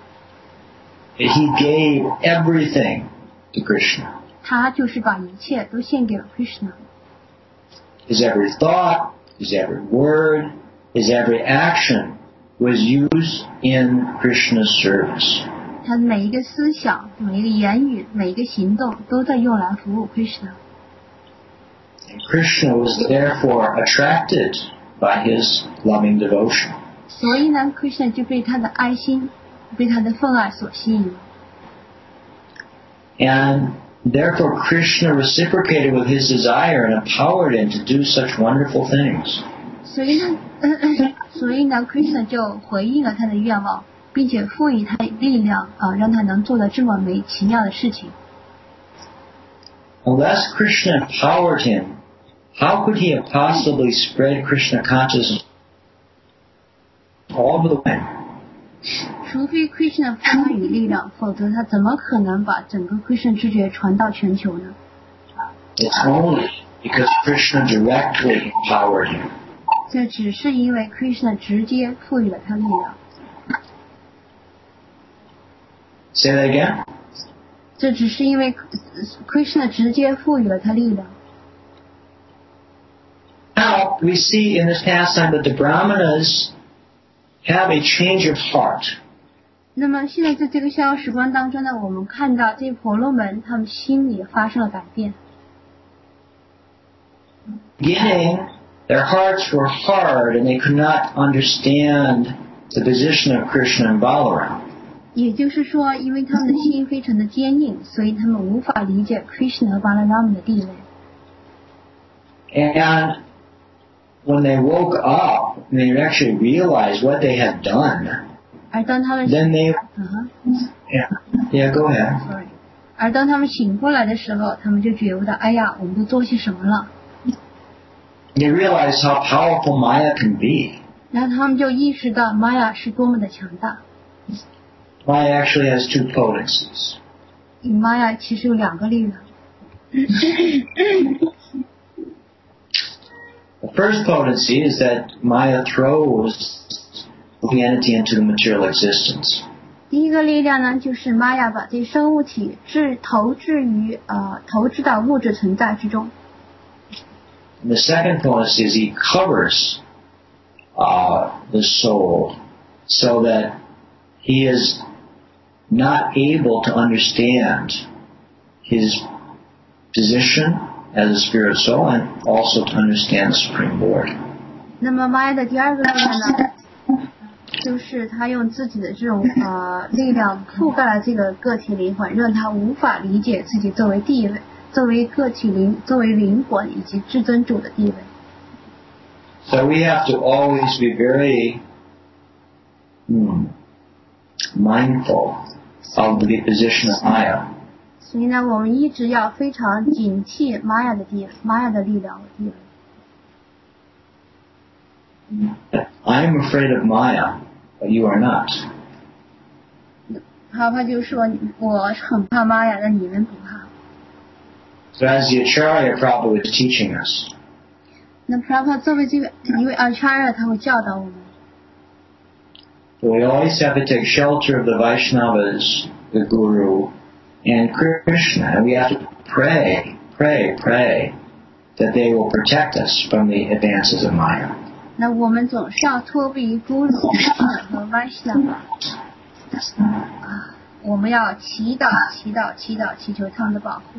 S2: He gave everything to Krishna.
S1: 他就是把一切都献给了 Krishna。
S2: His every thought, his every word, his every action was used in Krishna's service.
S1: 他的每一个思想、每一个言语、每一个行动都在用来服务 Krishna。
S2: Krishna was therefore attracted by his loving devotion.
S1: 所以呢 Krishna 就被他的爱心、被他的愤爱所吸引。
S2: And therefore Krishna reciprocated with his desire and empowered him to do such wonderful things.
S1: 所以呢，所以呢 Krishna 就回应了他的愿望，并且赋予他力量啊、呃，让他能做到这么美奇妙的事情。
S2: Unless Krishna empowered him, how could he have possibly spread Krishna consciousness all over the world?
S1: 除非 Krishna 赋他以力量，否则他怎么可能把整个 Krishna 知觉传到全球呢？
S2: It's only because Krishna directly empowered him.
S1: 这只是因为 Krishna 直接赋予了他力量。
S2: Say that again?
S1: 这只是因为 Krishna 直接赋予了他力量。
S2: Now we see in this pastime that the Brahmanas have a change of heart.
S1: 那么现在在这个逍遥时光当中呢，我们看到这婆罗门他们心里发生了改变。
S2: Beginning, their hearts were hard and they could not understand the position of Krishna and Balaram.
S1: 也就是说，因为他们的心非常的坚硬，所以他们无法理解 Krishna 和 Balaram 的地位。
S2: And when they woke up and they actually realized what they had done,
S1: 而当他们
S2: then they...
S1: 嗯哼
S2: Yeah, yeah, go ahead.
S1: sorry 而当他们醒过来的时候，他们就觉悟到，哎呀，我们都做些什么了？
S2: They realized how powerful Maya can be.
S1: 然后他们就意识到 Maya 是多么的强大。
S2: Maya actually has two potencies.
S1: Maya 其实有两个力量。
S2: The first potency is that Maya throws the entity into the material existence.
S1: 第一个力量呢，就是 Maya 把这生物体置投掷于呃投掷到物质存在之中。
S2: And the second potency is he covers uh, the soul so that he is not able to understand his position as a spirit soul and also to understand the Supreme Lord.
S1: 那么 Maya 的第二个力量呢，就是他用自己的这种呃力量覆盖了这个个体灵魂，让他无法理解自己作为地位、作为个体灵、作为灵魂以及至尊主的地位。
S2: So we have to always be very hmm, mindful of the position of Maya.
S1: 所以呢，我们一直要非常警惕 Maya 的地位、Maya 的力量和地位。
S2: I am afraid of Maya, but you are not.
S1: 啪啪就说我很怕 Maya， 但你们不怕。
S2: So as the Acharya Prabhupada was teaching us,
S1: 那 Prabhupada 作为这个一位 Acharya， 他会教导我们。
S2: we always have to take shelter of the Vaishnavas, the Guru, and Krishna. And we have to pray, pray, pray that they will protect us from the advances of Maya.
S1: 那我们总是要托庇于 Guru 和 Vaishnava， 我们要祈祷、祈祷、祈祷，祈求他们的保护。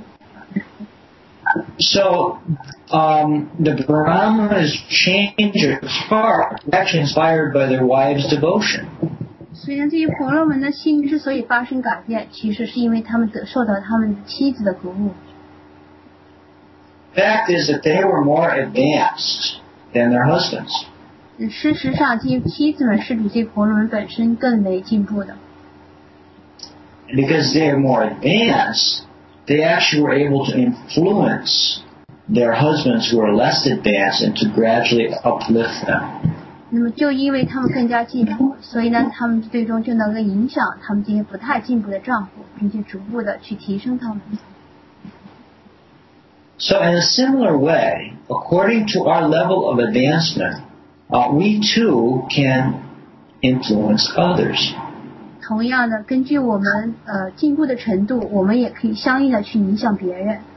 S2: So, um, the Brahmanas' change of heart was actually inspired by their wives' devotion.
S1: 所以呢，这些婆罗门的心之所以发生改变，其实是因为他们得受到他们妻子的鼓舞。
S2: The fact is that they were more advanced than their husbands.
S1: 事实上，这些妻子们是比这婆罗门本身更为进步的。
S2: And because they are more advanced, they actually were able to influence their husbands who are less advanced and to gradually uplift them.
S1: 那么就因为他们更加进步，所以呢，他们最终就能够影响他们这些不太进步的丈夫，并且逐步的去提升他们。
S2: So in a similar way, according to our level of advancement, uh, we too can influence others.
S1: 同样的，根据我们呃进步的程度，我们也可以相应的去影响别人。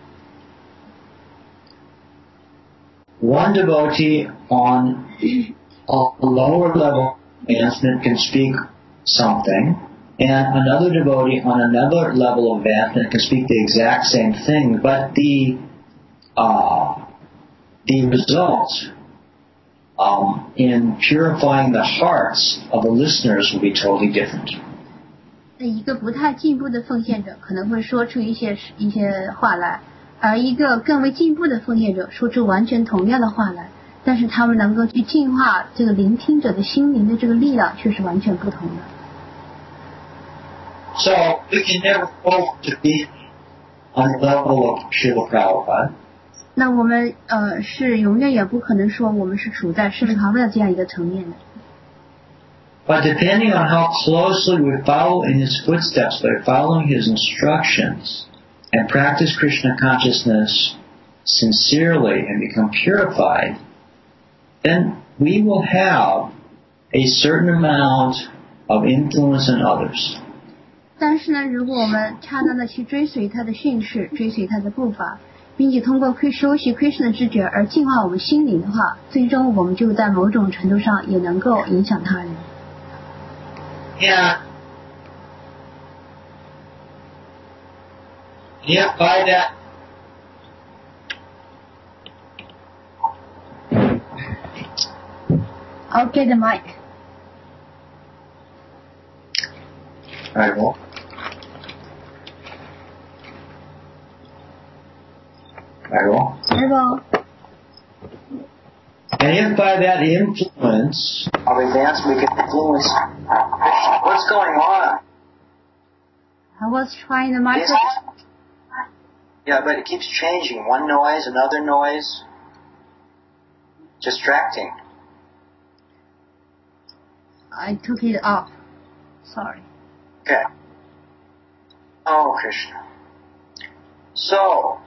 S2: One devotee on a lower level advancement can speak something, and another devotee on another level of advancement can speak the exact same thing, but the uh, the result um, in purifying the hearts of the listeners will be totally different.
S1: 一个不太进步的奉献者可能会说出一些一些话来，而一个更为进步的奉献者说出完全同样的话来，但是他们能够去净化这个聆听者的心灵的这个力量却是完全不同的。
S2: So we can never hope to be on the level of Srila Prabhupada.
S1: 那我们呃是永远也不可能说我们是处在释迦牟尼这样一个层面的。
S2: But depending on how closely we follow in his footsteps by following his instructions and practice Krishna consciousness sincerely and become purified, then we will have a certain amount of influence on others.
S1: 但是呢，如果我们恰当的去追随他的训示，追随他的步伐，并且通过修习 Krishna 的知觉而净化我们心灵的话，最终我们就在某种程度上也能够影响他人。
S2: Yeah. Yeah, by that.
S1: I'll get the mic.
S2: I will. I will.
S1: I will.
S2: And if by that influence of advance we can influence Krishna, what's going on?
S1: I was trying the mic.
S2: Yeah, but it keeps changing. One noise, another noise. Distracting.
S1: I took it off. Sorry.
S2: Okay. Oh, Krishna. So,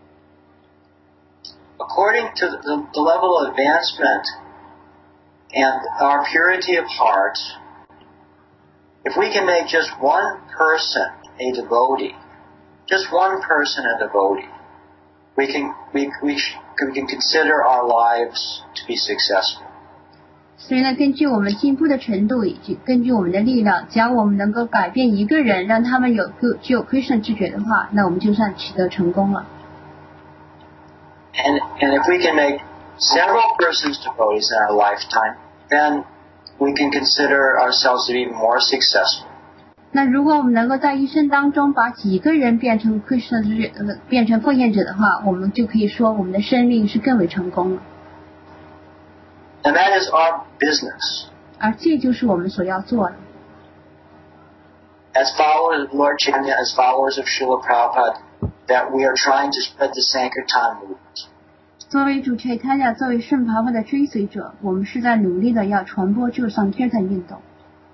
S2: according to the, the level of advancement and our purity of heart, if we can make just one person a devotee, just one person a devotee, we can we we, we can consider our lives to be successful.
S1: 所以呢，根据我们进步的程度以及根据我们的力量，只要我们能够改变一个人，让他们有具有 Krishna 知觉的话，那我们就算取得成功了。
S2: And and if we can make several persons devotees in our lifetime, then we can consider ourselves to be more successful.
S1: 那如果我们能够在一生当中把几个人变成 Krishna 知觉，呃，变成奉献者的话，我们就可以说我们的生命是更为成功了。
S2: And that is our business.
S1: 而这就是我们所要做的。
S2: As followers of Lord Chaitanya, as followers of Srila Prabhupada, that we are trying to spread the Sankirtan movement.
S1: 作为主 Chaitanya， 作为圣帕帕的追随者，我们是在努力的要传播这个 Sankirtan 运动。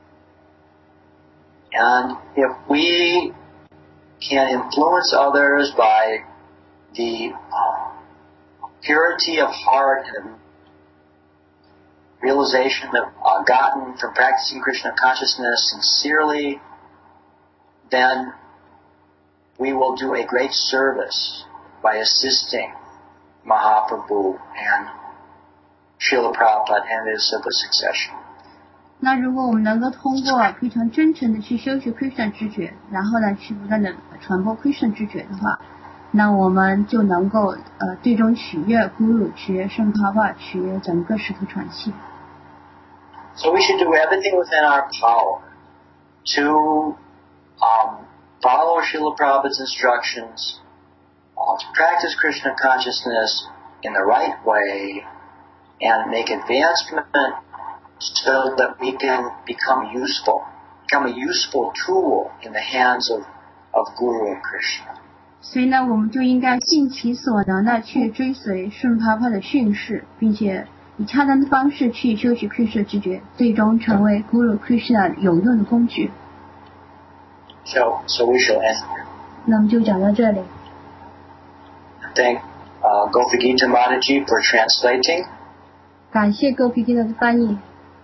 S2: And if we can influence others by the uh, purity of heart and realization that uh, gotten from practicing Krishna consciousness sincerely, then we will do a great service by assisting Mahaprabhu and Srila Prabhupada and his Siddha succession.
S1: 那如果我们能够通过非常真诚的去修习 Krishna 知觉，然后呢去不断的传播 Krishna 知觉的话，那我们就能够呃最终取悦 Guru， 取悦圣帕帕，取悦整个师徒传系。
S2: So we should do everything within our power to um, follow Srila Prabhupada's instructions, uh, to practice Krishna consciousness in the right way, and make advancement so that we can become useful, become a useful tool in the hands of, of Guru and Krishna.
S1: 所以呢，我们就应该尽其所能的去追随圣帕帕的训示，并且以恰当的方式去修习 Krishna 知觉，最终成为 Guru Krishna 有用的工具。
S2: So, so we shall end here.
S1: 那我们就讲到这里。
S2: Thank uh, Gopagita Mataji for translating.
S1: 感谢 Gopagita 的翻译。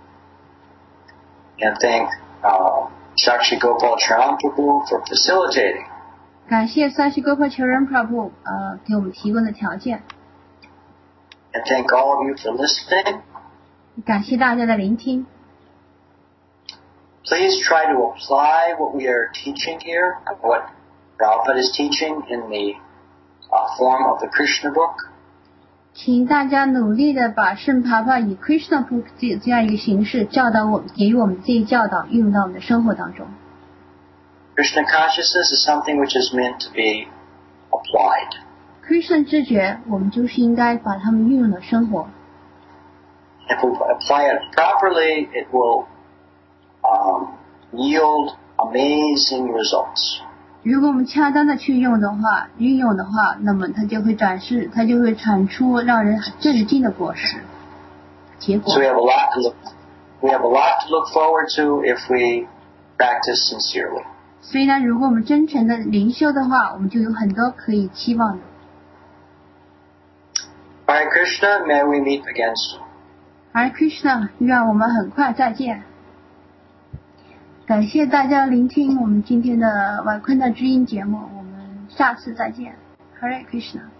S2: And thank uh, Sakshi Gopal Charan Prabhu for facilitating.
S1: 感谢 Sakshi Gopal Charan Prabhu 呃给我们提供的条件。
S2: And thank all of you for listening.
S1: 感谢大家的聆听。
S3: please try to apply what we are teaching here, what Prabhupada is teaching in the uh, form of the Krishna book.
S1: 请大家努力的把圣帕帕以 Krishna book 这这样一个形式教导我，给予我们这些教导运用到我们的生活当中。
S3: Krishna consciousness is something which is meant to be applied.
S1: Krishna 知觉，我们就是应该把它们运用到生活。
S3: If we apply it properly, it will um, yield amazing results.
S1: 如果我们恰当的去用的话，运用的话，那么它就会展示，它就会产出让人震惊的果实。结果。
S3: So we have a lot to look. We have a lot to look forward to if we practice sincerely.
S1: 所以呢，如果我们真诚的灵修的话，我们就有很多可以期望的。
S3: Hare Krishna, may we meet again soon.
S1: Hare Krishna， 愿我们很快再见。感谢大家聆听我们今天的瓦昆的知音节目，我们下次再见。Hare Krishna。